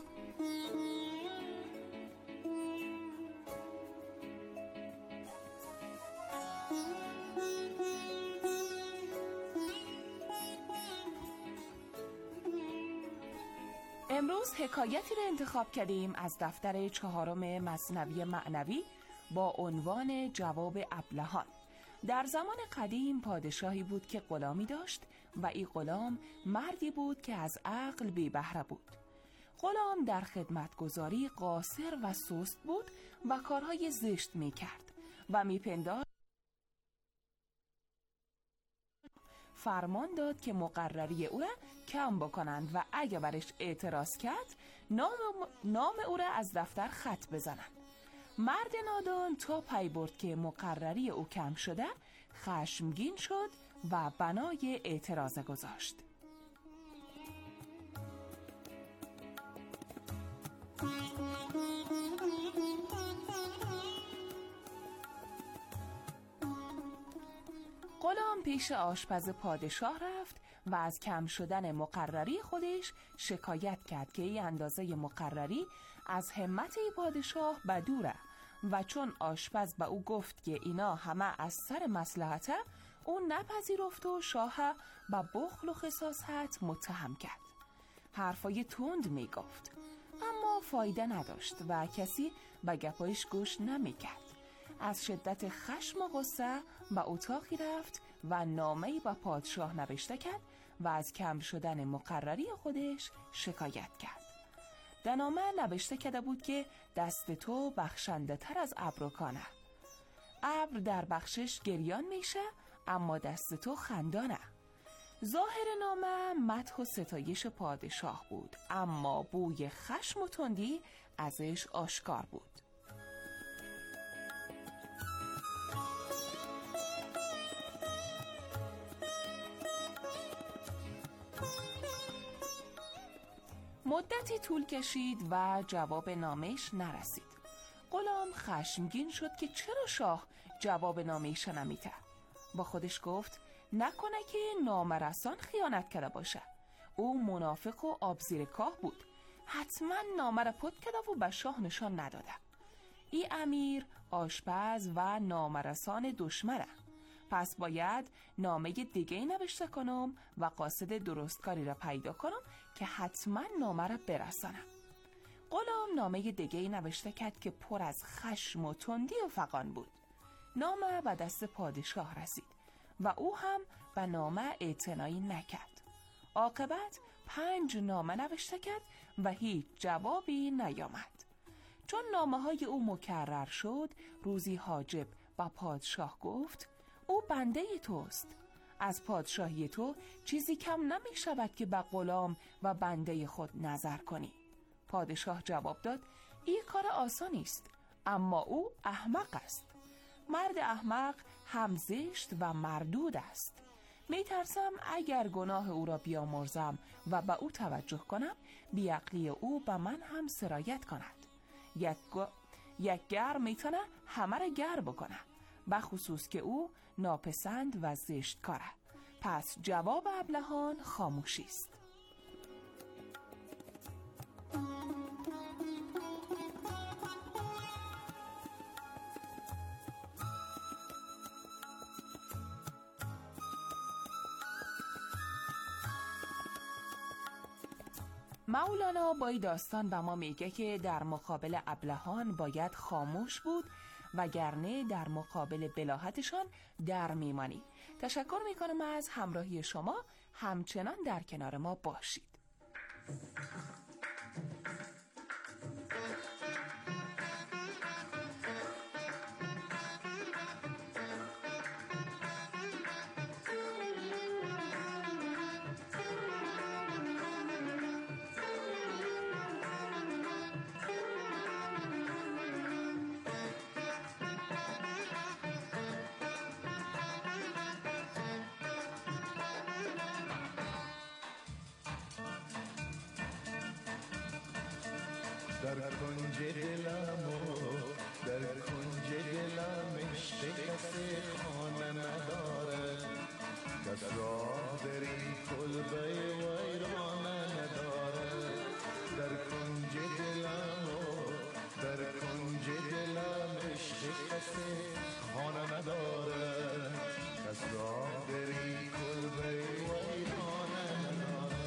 امروز حکایتی را انتخاب کردیم از دفتر 4 مثنوی معنوی با عنوان جواب ابلهان. در زمان قدیم پادشاهی بود که غلامی داشت و این غلام مردی بود که از عقل بی بهره بود. غلام در خدمتگزاری قاصر و سست بود و کارهای زشت می کرد و می پنداشت فرمان داد که مقرری او را کم بکنند و اگه برش اعتراض کرد نام او را از دفتر خط بزنند. مرد نادان تا پی برد که مقرری او کم شده خشمگین شد و بنای اعتراض گذاشت. غلام پیش آشپز پادشاه رفت و از کم شدن مقرری خودش شکایت کرد که این اندازه مقرری از همت پادشاه بدوره و چون آشپز به او گفت که اینا همه از سر مصلحته، اون نپذیرفت و شاه با بخل و خساست متهم کرد. حرفای تند می گفت اما فایده نداشت و کسی به گپایش گوش نمی کرد. از شدت خشم و غصه به اتاقی رفت و نامه‌ای به پادشاه نوشته کرد و از کم شدن مقرری خودش شکایت کرد. در نامه نوشته کرده بود که دست تو بخشنده تر از ابروکانه. ابر در بخشش گریان میشه اما دست تو خندانه. ظاهر نامه مدح و ستایش پادشاه بود اما بوی خشم و تندی ازش آشکار بود. مدتی طول کشید و جواب نامش نرسید. غلام خشمگین شد که چرا شاه جواب نامش نمیده. با خودش گفت نکنه که نامرسان خیانت کرده باشه. او منافق و آبزیر کاه بود. حتما نامه را پت کرده و به شاه نشان نداده. ای امیر آشپز و نامرسان دشمنه. پس باید نامه دیگه نوشته کنم و قاصد درستکاری را پیدا کنم که حتما نامه را برسانم. غلام نامه دیگه نوشته کرد که پر از خشم و تندی و فغان بود. نامه به دست پادشاه رسید و او هم به نامه اعتنایی نکرد. عاقبت 5 نامه نوشته کرد و هیچ جوابی نیامد. چون نامه های او مکرر شد، روزی حاجب با پادشاه گفت او بنده توست. از پادشاهی تو چیزی کم نمی شود که به غلام و بنده خود نظر کنی. پادشاه جواب داد این کار آسانی است اما او احمق است. مرد احمق هم زشت و مردود است. می ترسم اگر گناه او را بیامرزم و به او توجه کنم بیعقلی او به من هم سرایت کند. یک گر می تونه همه را گر بکنه، بخصوص که او ناپسند و زشت کاره. پس جواب ابلهان خاموشی است. مولانا با این داستان به ما میگه که در مقابل ابلهان باید خاموش بود وگرنه در مقابل بلاهتشان در میمانی. تشکر میکنم از همراهی شما، همچنان در کنار ما باشید. در کنج دلم و در کنج دلم عشق کسی خانه نداره، کس راه دری کلبه ویرانه نداره. در کنج دلم و در کنج دلم عشق کسی خانه نداره، کس راه دری کلبه ویرانه نداره.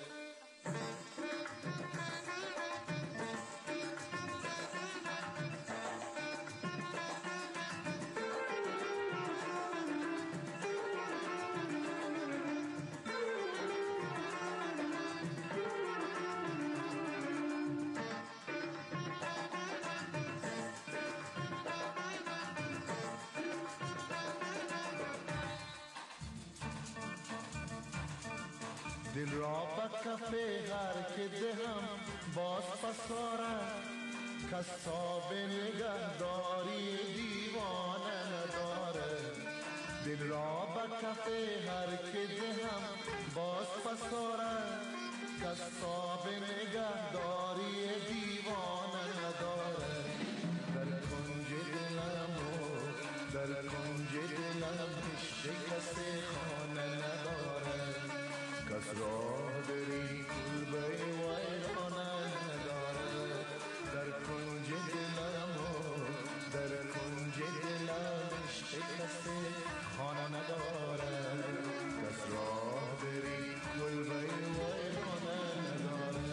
دل را به کفه هر که دهم باز پسارم، کسا به نگهداری دیوانه نداره. دل را به کفه هر که دهم باز پسارم، کسا به نگهداری دیوانه نداره. در کنج دلم و در کنج دلم عشق کسی خانه نداره، کس راه دری کلبه ویرانه نداره. در کنج دلم و در کنج دلم عشق کسی خانه نداره، کس راه دری کلبه ویرانه نداره.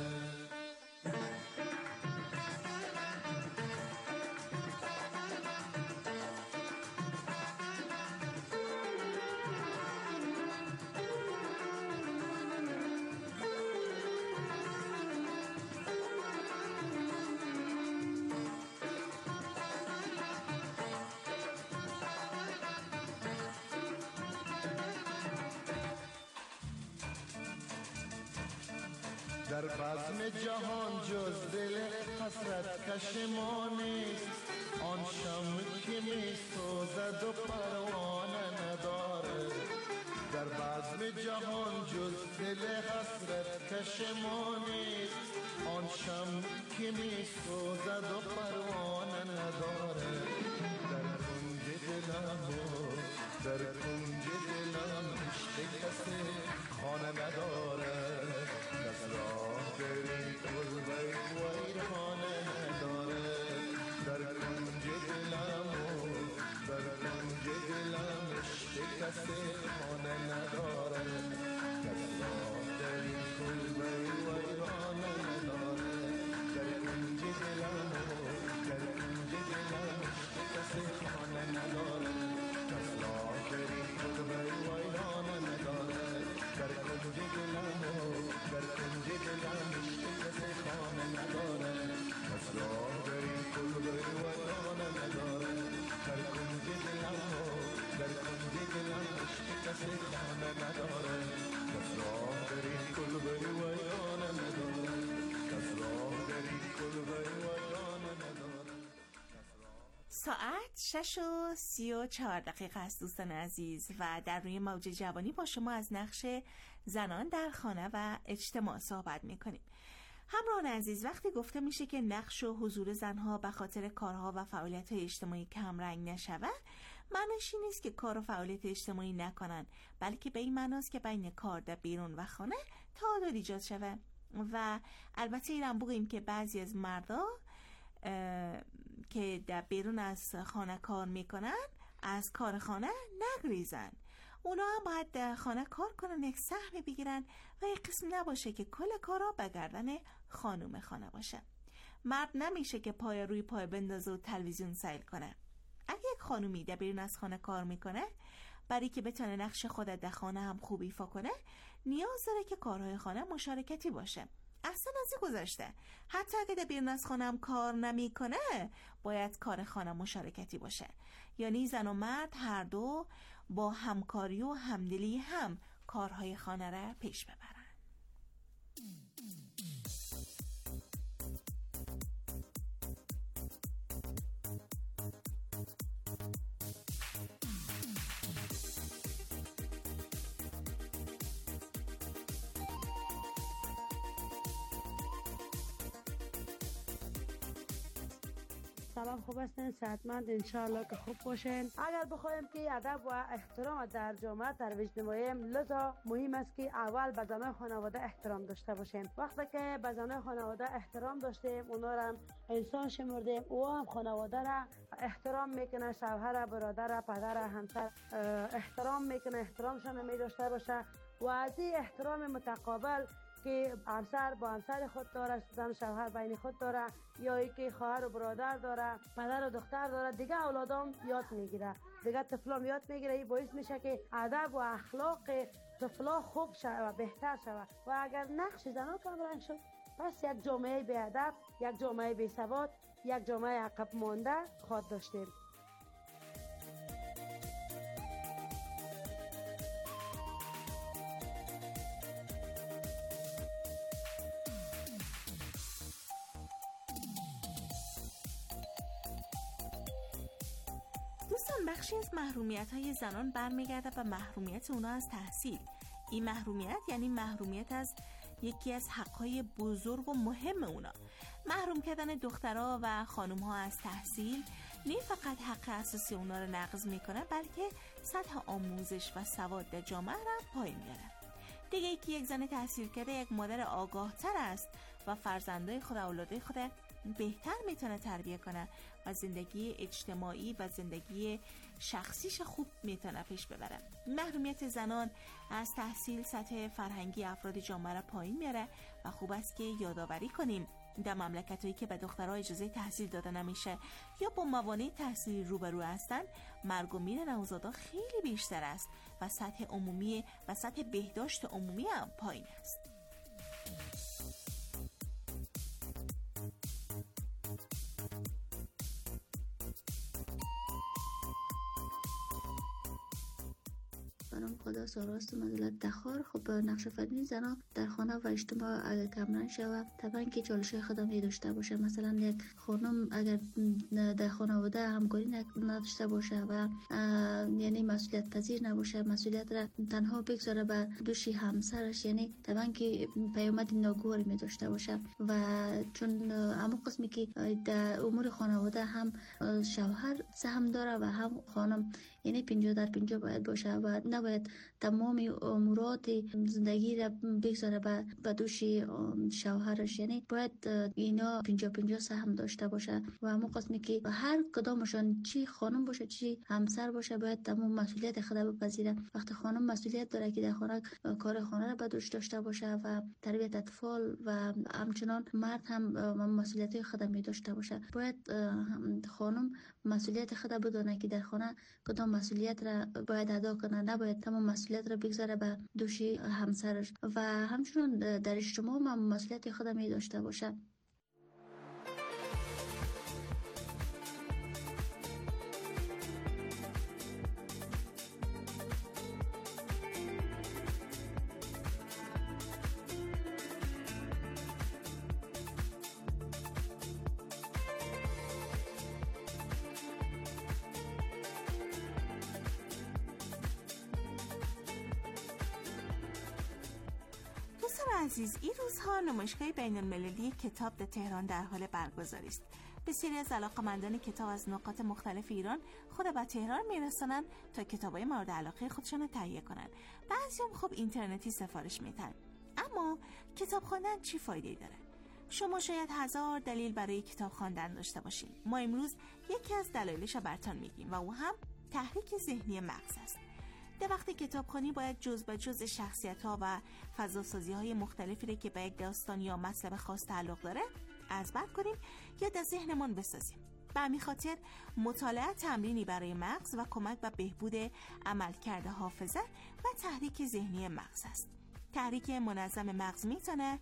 در بزم جهان جز دل حسرت کش ما نیست، آن شمع که می سوزد و پروانه نداره. در بزم جهان جز دل حسرت کش ما نیست، آن شمع که می سوزد و پروانه نداره. در کنج دلم و در کنج دلم عشق کسی خانه نداره، کس راه دری کلبه ویرانه نداره. در کنج دلم و در کنج دلم عشق کسی خانه نداره، کس راه دری کلبه ویرانه نداره. در کنج دلم و در کنج دلم عشق کسی خانه نداره، کس راه دری کلبه ویرانه نداره. در کنج دلم و در کنج دلم عشق کسی خانه نداره، کس راه دری کلبه ویرانه نداره. در کنج دلم و در کنج دلم عشق کسی خانه نداره، کس راه دری کلبه ویرانه نداره، کس راه دری کلبه ویرانه نداره. ساعت 6:34 است دوستان عزیز و در روی موج جوانی با شما از نقش زنان در خانه و اجتماع صحبت میکنیم. همراهان عزیز، وقتی گفته میشه که نقش و حضور زنها به خاطر کارها و فعالیت‌های اجتماعی کمرنگ نشود، معنیش این نیست که کار و فعالیت اجتماعی نکنن، بلکه به این معناست که بین کار در بیرون و خانه تعادل ایجاد شود. و البته ایران بگوییم که بعضی از مردا که در بیرون از خانه کار میکنن از کار خانه نگریزن. اونا هم باید در خانه کار کنن، یک سهم بگیرن و یک قسم نباشه که کل کارا به گردن خانم خانه باشه. مرد نمیشه که پای روی پای بندازه و تلویزیون سیل کنه. اگه یک خانومی در بیرون از خانه کار میکنه، برای که بتونه نقش خودت در خانه هم خوب ایفا کنه، نیاز داره که کارهای خانه مشارکتی باشه. اصلا از این گذشته، حتی اگه در بیرون از خانه هم کار نمیکنه، باید کار خانه مشارکتی باشه. یعنی زن و مرد هر دو با همکاری و همدلی هم کارهای خانه را پیش ببرن. سلام، خوب هستین؟ صحتمند انشاءالله که خوب باشین. اگر بخوایم که ادب و احترام در جامعه ترویج نماییم، لذا مهم است که اول به زنان خانواده احترام داشته باشیم. وقتی که به زنان خانواده احترام داشتیم، اونا را هم انسان شمردیم، او هم خانواده را احترام میکنه، شوهر، برادر، پدر، همسر احترام میکنه، احترامشان می داشته باشه. و از این احترام متقابل که همسر با همسر خود داره، زن شوهر بین خود داره، یا ای که خواهر و برادر داره، پدر و دختر داره، دیگه اولادام یاد میگیره، دیگه طفلام یاد میگیره. این باعث میشه که ادب و اخلاق طفلا خوب شود و بهتر شود. و اگر نقش زنان کمرنگ شد، پس یک جامعه بی ادب، یک جامعه بی سواد، یک جامعه عقب مانده خواهد داشتیم. دوستان، بخشی از محرومیت‌های زنان برمیگرده به محرومیت اونا از تحصیل. این محرومیت یعنی محرومیت از یکی از حق‌های بزرگ و مهم اونا. محروم کردن دخترها و خانم‌ها از تحصیل نه فقط حق اساسی اونا رو نقض میکنه، بلکه سطح آموزش و سواد در جامعه را پایین میاره. دیگه یکی یک زن تحصیل کرده یک مادر آگاه‌تر است و فرزندای خود، اولادای خود بهتر میتونه تربیه کنه و زندگی اجتماعی و زندگی شخصیش خوب میتونه پیش ببره. محرومیت زنان از تحصیل سطح فرهنگی افراد جامعه را پایین میاره و خوب است که یادآوری کنیم در مملکتایی که به دخترها اجازه تحصیل داده نمیشه یا با موانع تحصیلی روبرو هستن، مرگ و میر نوزادا خیلی بیشتر است و سطح عمومی و سطح بهداشت عمومی هم پایین است. خانم خدا ساراست و مدلت دخار. خب نقش فرمی زنان در خانه و اجتماع اگر کمرنگ شود، طبعا که چالش خود می داشته باشه. مثلا یک خانم اگر در خانواده همکاری نداشته باشه و یعنی مسئولیت پذیر نباشه، مسئولیت را تنها بگذاره بر دوش همسرش، یعنی طبعا که پیامد ناگواری می داشته باشه. و چون همون قسمی که در امور خانواده هم شوهر سهم داره و هم خانم، یعنی 50-50 باید باشه و نباید تمام امورات زندگی را بگذاره به دوش شوهرش، یعنی باید اینا 50-50 سهم داشته باشه. و همون قسمی که هر کدامشان، چی خانم باشه چی همسر باشه، باید تمام مسئولیت خود بپذیره. وقتی خانم مسئولیت داره که در خانه کار خانه را به دوش داشته باشه و تربیت اطفال، و همچنان مرد هم مسئولیت خود می داشته باشه. باید خانم مسئولیت خود بدونه که در خانه کدام مسئولیت را باید ادا کنه، نباید تمام مسئولیت را بگذاره به دوش همسرش. و همچنان در اجتماع هم مسئولیت خود می داشته باشه. عزیز، این روزها نمایشگاه بین المللی کتاب در تهران در حال برگزاری است. بسیاری از علاقه‌مندان کتاب از نقاط مختلف ایران خود به تهران میرسانند تا کتابای مورد علاقه خودشان را تهیه کنند. بعضیام خب اینترنتی سفارش میدن. اما کتاب خواندن چی فایده داره؟ شما شاید 1000 دلیل برای کتاب خواندن داشته باشید. ما امروز یکی از دلایلش را براتون میگیم و او هم تحریک ذهنی مغز است. در وقت کتابخوانی باید جز به جز شخصیت‌ها و فضاسازی‌های مختلفی رو که به یک داستان یا مطلب خاص تعلق داره از بر کنیم یا در ذهنمان بسازیم. به همین خاطر مطالعه تمرینی برای مغز و کمک به بهبود عملکرد حافظه و تحریک ذهنی مغز است. تحریک منظم مغز میتونه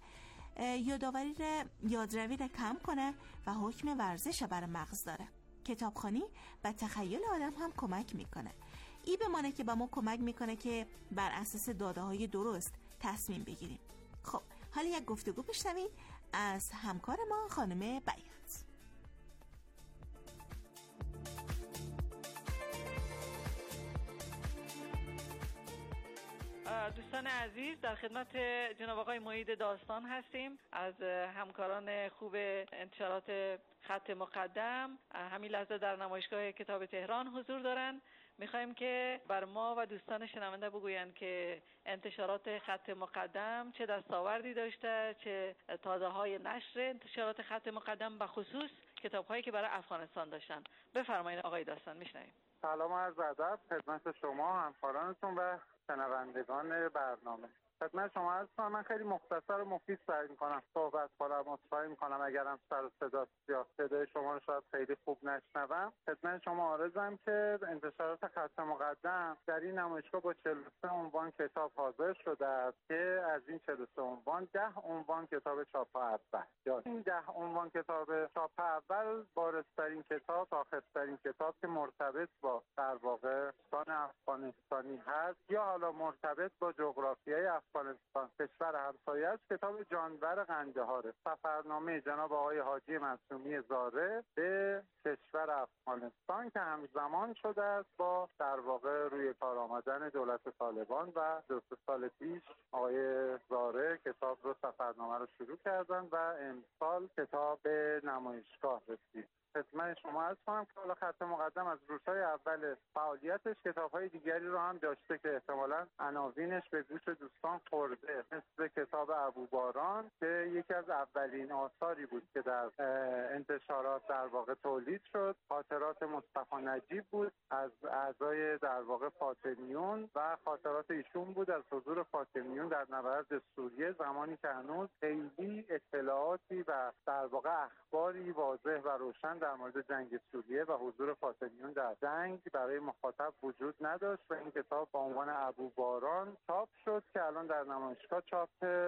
یادروی را کم کنه و حکم ورزش بر مغز داره. کتابخوانی به تخیل آدم هم کمک میکنه. این بمانه که به ما کمک میکنه که بر اساس داده‌های درست تصمیم بگیریم. خب حالا یک گفتگو بشنویم از همکار ما خانم بیات. دوستان عزیز، در خدمت جناب آقای معید داستان هستیم از همکاران خوب انتشارات خط مقدم. همین لحظه در نمایشگاه کتاب تهران حضور دارن. میخوایم که بر ما و دوستان شنونده بگویند که انتشارات خط مقدم چه دستاوردی داشته، چه تازه‌های نشر انتشارات خط مقدم به خصوص کتاب‌هایی که برای افغانستان داشتن. بفرمایید آقای داستان، میشنویم. سلام و عرض ادب خدمت شما همکارانتون و شنوندگان برنامه. خدمت شما عرض کنم من خیلی مختصر و مفید سعی می‌کنم صحبت کنم. عذرخواهی می‌کنم اگرم سر و صدای شما رو شاید خیلی خوب نشنوم. خدمت شما عرضم که انتشارات خط مقدم در این نمایشگاه با 43 عنوان کتاب حاضر شده است که از این 43 عنوان 10 عنوان کتاب چاپ اول. این 10 عنوان کتاب چاپ اول بارزترین کتاب، ساخت‌ترین کتاب که مرتبط با در واقع افغانستانی هست یا حالا مرتبط با جغرافیای افغانستان کشور همسایه است، کتاب جانور قندهاره، سفرنامه جناب آقای حاجی معصومی زاره به کشور افغانستان که همزمان شده است با در واقع روی کار آمدن دولت طالبان و 2 سال پیش آقای زاره کتاب رو سفرنامه رو شروع کردن و امسال کتاب به نمایشگاه رسید. خدمت شما عرض کنم که حالا خط مقدم از روزهای اول فعالیتش کتاب‌های دیگری رو هم داشته که احتمالاً عناوینش به گوش دوستان خورده، مثل کتاب ابوباران که یکی از اولین آثاری بود که در انتشارات در واقع تولید شد. خاطرات مصطفی نجیب بود از اعضای در واقع فاطمیون و خاطرات ایشون بود از حضور فاطمیون در نبرد سوریه، زمانی که هنوز خیلی اطلاعاتی و در واقع اخباری واضح و روشن در مورد جنگ سوریه و حضور فاطمیون در جنگ برای مخاطب وجود نداشت و این کتاب با عنوان ابوباران چاپ شد که الان در نمایشگاه چاپ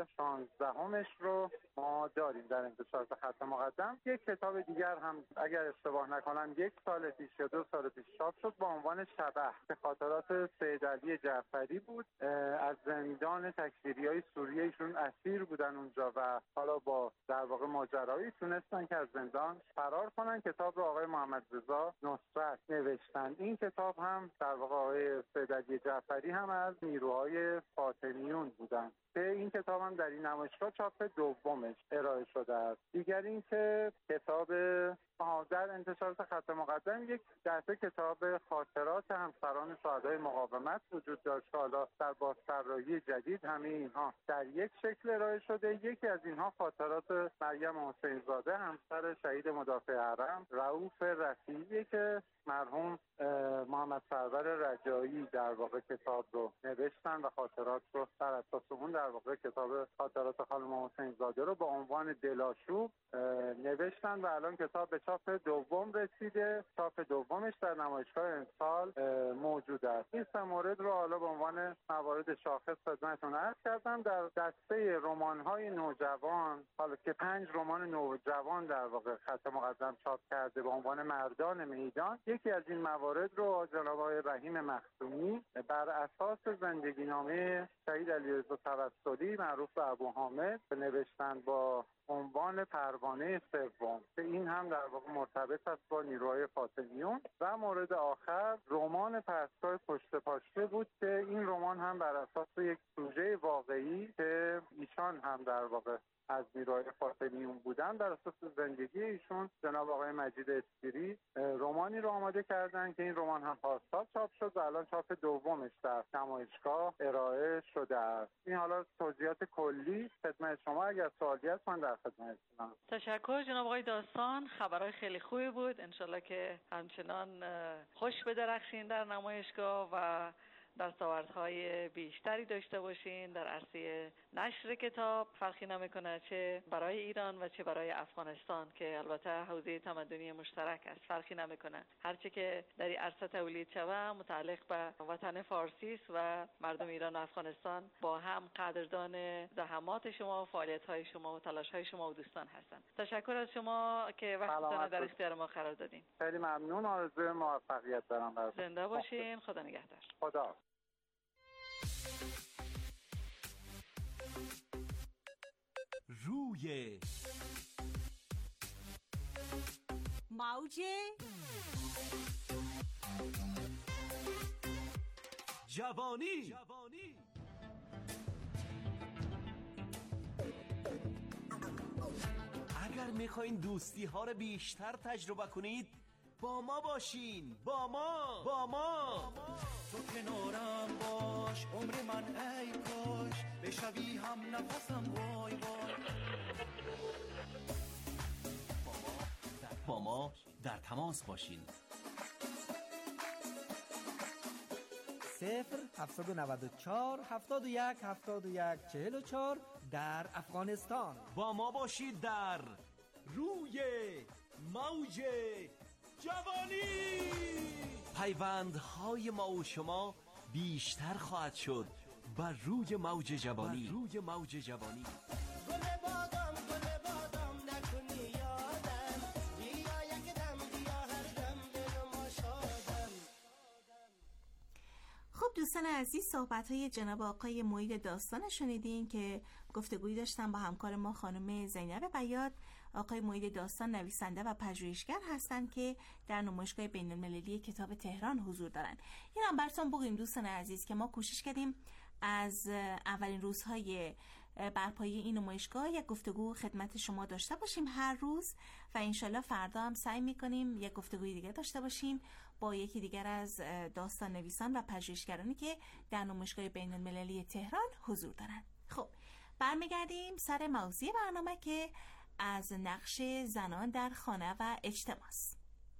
16مش رو ما داریم در انتشارات خط مقدم. یک کتاب دیگر هم اگر اشتباه نکنم 1 سال پیش یا 2 سال پیش چاپ شد با عنوان شبح که خاطرات سید علی جعفری بود. از زندان تکفیریای سوریه ایشون اسیر بودن اونجا و حالا با در واقع ماجرایی تونستن که از زندان فرار کنن. کتاب رو آقای محمد رضا نصرت نوشتن. این کتاب هم در واقع آقای سید علی جعفری هم از نیروهای فاطمیون بودن که این کتاب هم در این نمایشگاه چاپ دومش ارائه شده است. دیگر این که کتاب در انتشارات خط مقدم یک دسته کتاب خاطرات همسران شهدای مقاومت وجود داشت که حالا در بازطراحی جدید همه اینها در یک شکل ارائه شده. یکی از اینها خاطرات مریم حسین زاده همسر شهید مدافع حرم رؤوف رفیعی که مرحوم محمد سرور رجایی در واقع کتاب رو نوشتن و خاطرات رو در اساس اون در واقع کتاب خاطرات خانم حسین زاده رو با عنوان دلاشوب نوشتن و الان کتاب به چاپ دوم رسیده. چاپ دومش در نمایشگاه امسال موجود است. این 3 مورد رو حالا به عنوان موارد شاخص خدمتتون عرض کردم. در دسته رمان‌های نوجوان حالا که 5 رمان نوجوان در واقع خط مقدم چاپ کرده به عنوان مردان میدان، یکی از این موارد رو جناب آقای رحیم مخزومی بر اساس زندگی نامه شهید علیرضا توسلی معروف به ابو حامد نوشتن با عنوان پروانه سوم که این هم در واقع مرتبط است با نیروهای فاطمیون. و مورد آخر رمان پرستگاه پشت پاشنه بود که این رمان هم بر اساس یک سوژه واقعی که ایشان هم در واقع از نیروهای فاطمیون بودن بر اساس زندگی ایشون جناب آقای مجید اسکری رمانی رو آماده کردن که این رمان هم پارسال چاپ شد و الان چاپ دومش در نمایشگاه ارائه شده است. این حالا توضیحات کلی خدمت شما. اگر سوالی هست من در خدمتتونم. تشکر جناب آقای داستان، خبرهای خیلی خوبی بود. انشالله که همچنان خوش بدرخشین در نمایشگاه و دستاوردهای بیشتری داشته باشین در عرصه نشر کتاب. فرقی نمیکنه چه برای ایران و چه برای افغانستان که البته حوزه تمدنی مشترک است، فرقی نمیکنه. هرچی که در این عرصه تولید شده متعلق به وطن فارسی است و مردم ایران و افغانستان با هم قدردان زحمات شما، فعالیت‌های شما و تلاش‌های شما و دوستان هستند. تشکر از شما که وقتتون در اختیار ما قرار دادین. خیلی ممنون. آرزوی موفقیت دارم براتون. زنده باشین. خدا نگهدار. خدا. روی موج جوانی. اگر میخواین دوستی ها رو بیشتر تجربه کنید با ما باشین. با ما تو کنارم باش عمر من ای کاش بشوی هم نفسم وای وای. با ما در تماس باشین. 0794 71 71 44 در افغانستان. با ما باشید در روی موج جوانی. پیوندهای ما و شما بیشتر خواهد شد بر روی موج جوانی. خب دوستان عزیز، صحبت‌های جناب آقای معید داستان شنیدین که گفتگویی داشتن با همکار ما خانم زینب بیات. آقای معید داستان نویسنده و پژوهشگر هستند که در نمایشگاه بین‌المللی کتاب تهران حضور دارن. این هم براتون بگیم دوستان عزیز که ما کوشش کردیم از اولین روزهای برپایی این نمایشگاه یک گفتگو خدمت شما داشته باشیم هر روز و انشالله فردا هم سعی میکنیم یک گفتگوی دیگه داشته باشیم با یکی دیگر از داستان نویسان و پژوهشگرانی که در نمایشگاه بین‌المللی تهران حضور دارند. خب برمیگردیم سر موضوع برنامه که از نقش زنان در خانه و اجتماع است.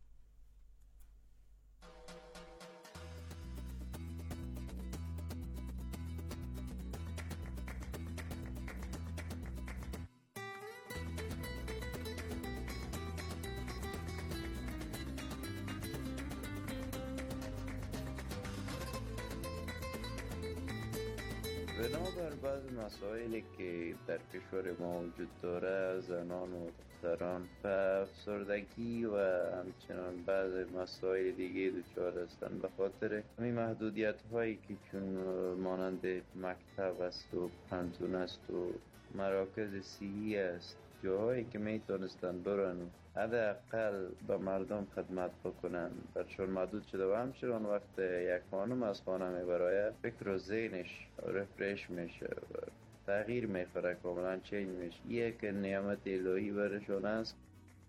بنابر بعض مسائلی که در کشور ما وجود داره، زنان و دختران و افسردگی و همچنان بعض مسائل دیگه دچار هستند به خاطر همین محدودیت هایی که چون مانند مکتب است و پانتون است و مراکز صحی است، جاهایی که میتونستن برن حداقل به مردم خدمت بکنن برشون محدود شده و همچنان وقت یک خانم از خانه میبراید فکر و ذهنش رفرش میشه و تغییر میخوره، کاملا چینج میشه. یک نعمت الهی برشون است.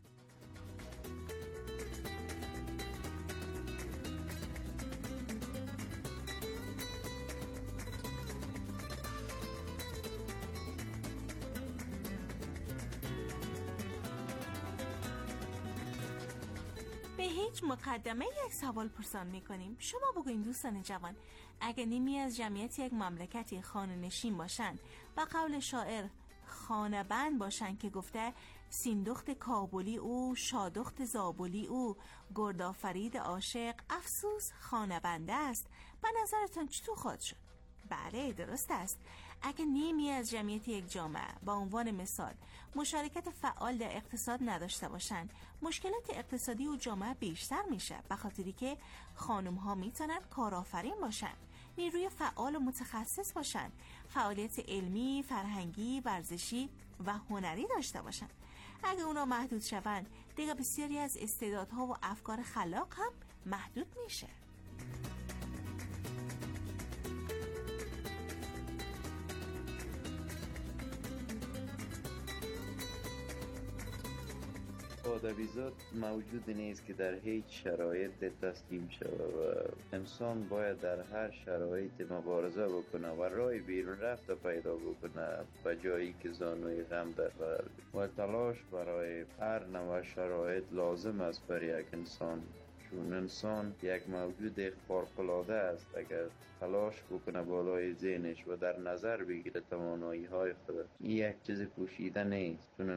مقدمه یک سوال پرسان میکنیم. شما بگوین دوستان جوان، اگه نیمی از جمعیت یک مملکتی خانه نشین باشن و قول شاعر خانه بند باشن که گفته سیندخت کابلی او، شادخت زابلی او، گردآفرید عاشق افسوس خانه بنده است، به نظرتان چطور خواهد شد؟ بله درست است. اگه نیمی از جمعیت یک جامعه با عنوان مثال مشارکت فعال در اقتصاد نداشته باشند، مشکلات اقتصادی و جامعه بیشتر میشه، به خاطری که خانم ها میتونن کارآفرین باشن، نیروی فعال و متخصص باشن، فعالیت علمی، فرهنگی، ورزشی و هنری داشته باشن. اگه اونا محدود شوند، دیگه بسیاری از استعدادها و افکار خلاق هم محدود میشه. آدمیزاد موجود نیست که در هیچ شرایط تسلیم شود و انسان باید در هر شرایط مبارزه بکنه و راه بیرون رفته پیدا بکنه و جایی که زانوی غم در و تلاش برای هر نوع شرایط لازم است برای یک انسان. چون انسان یک موجود خارق‌العاده است. اگر تلاش بکنه بالای ذهنش و در نظر بگیره توانایی های خود، این یک چیز پوشیده نیست. چون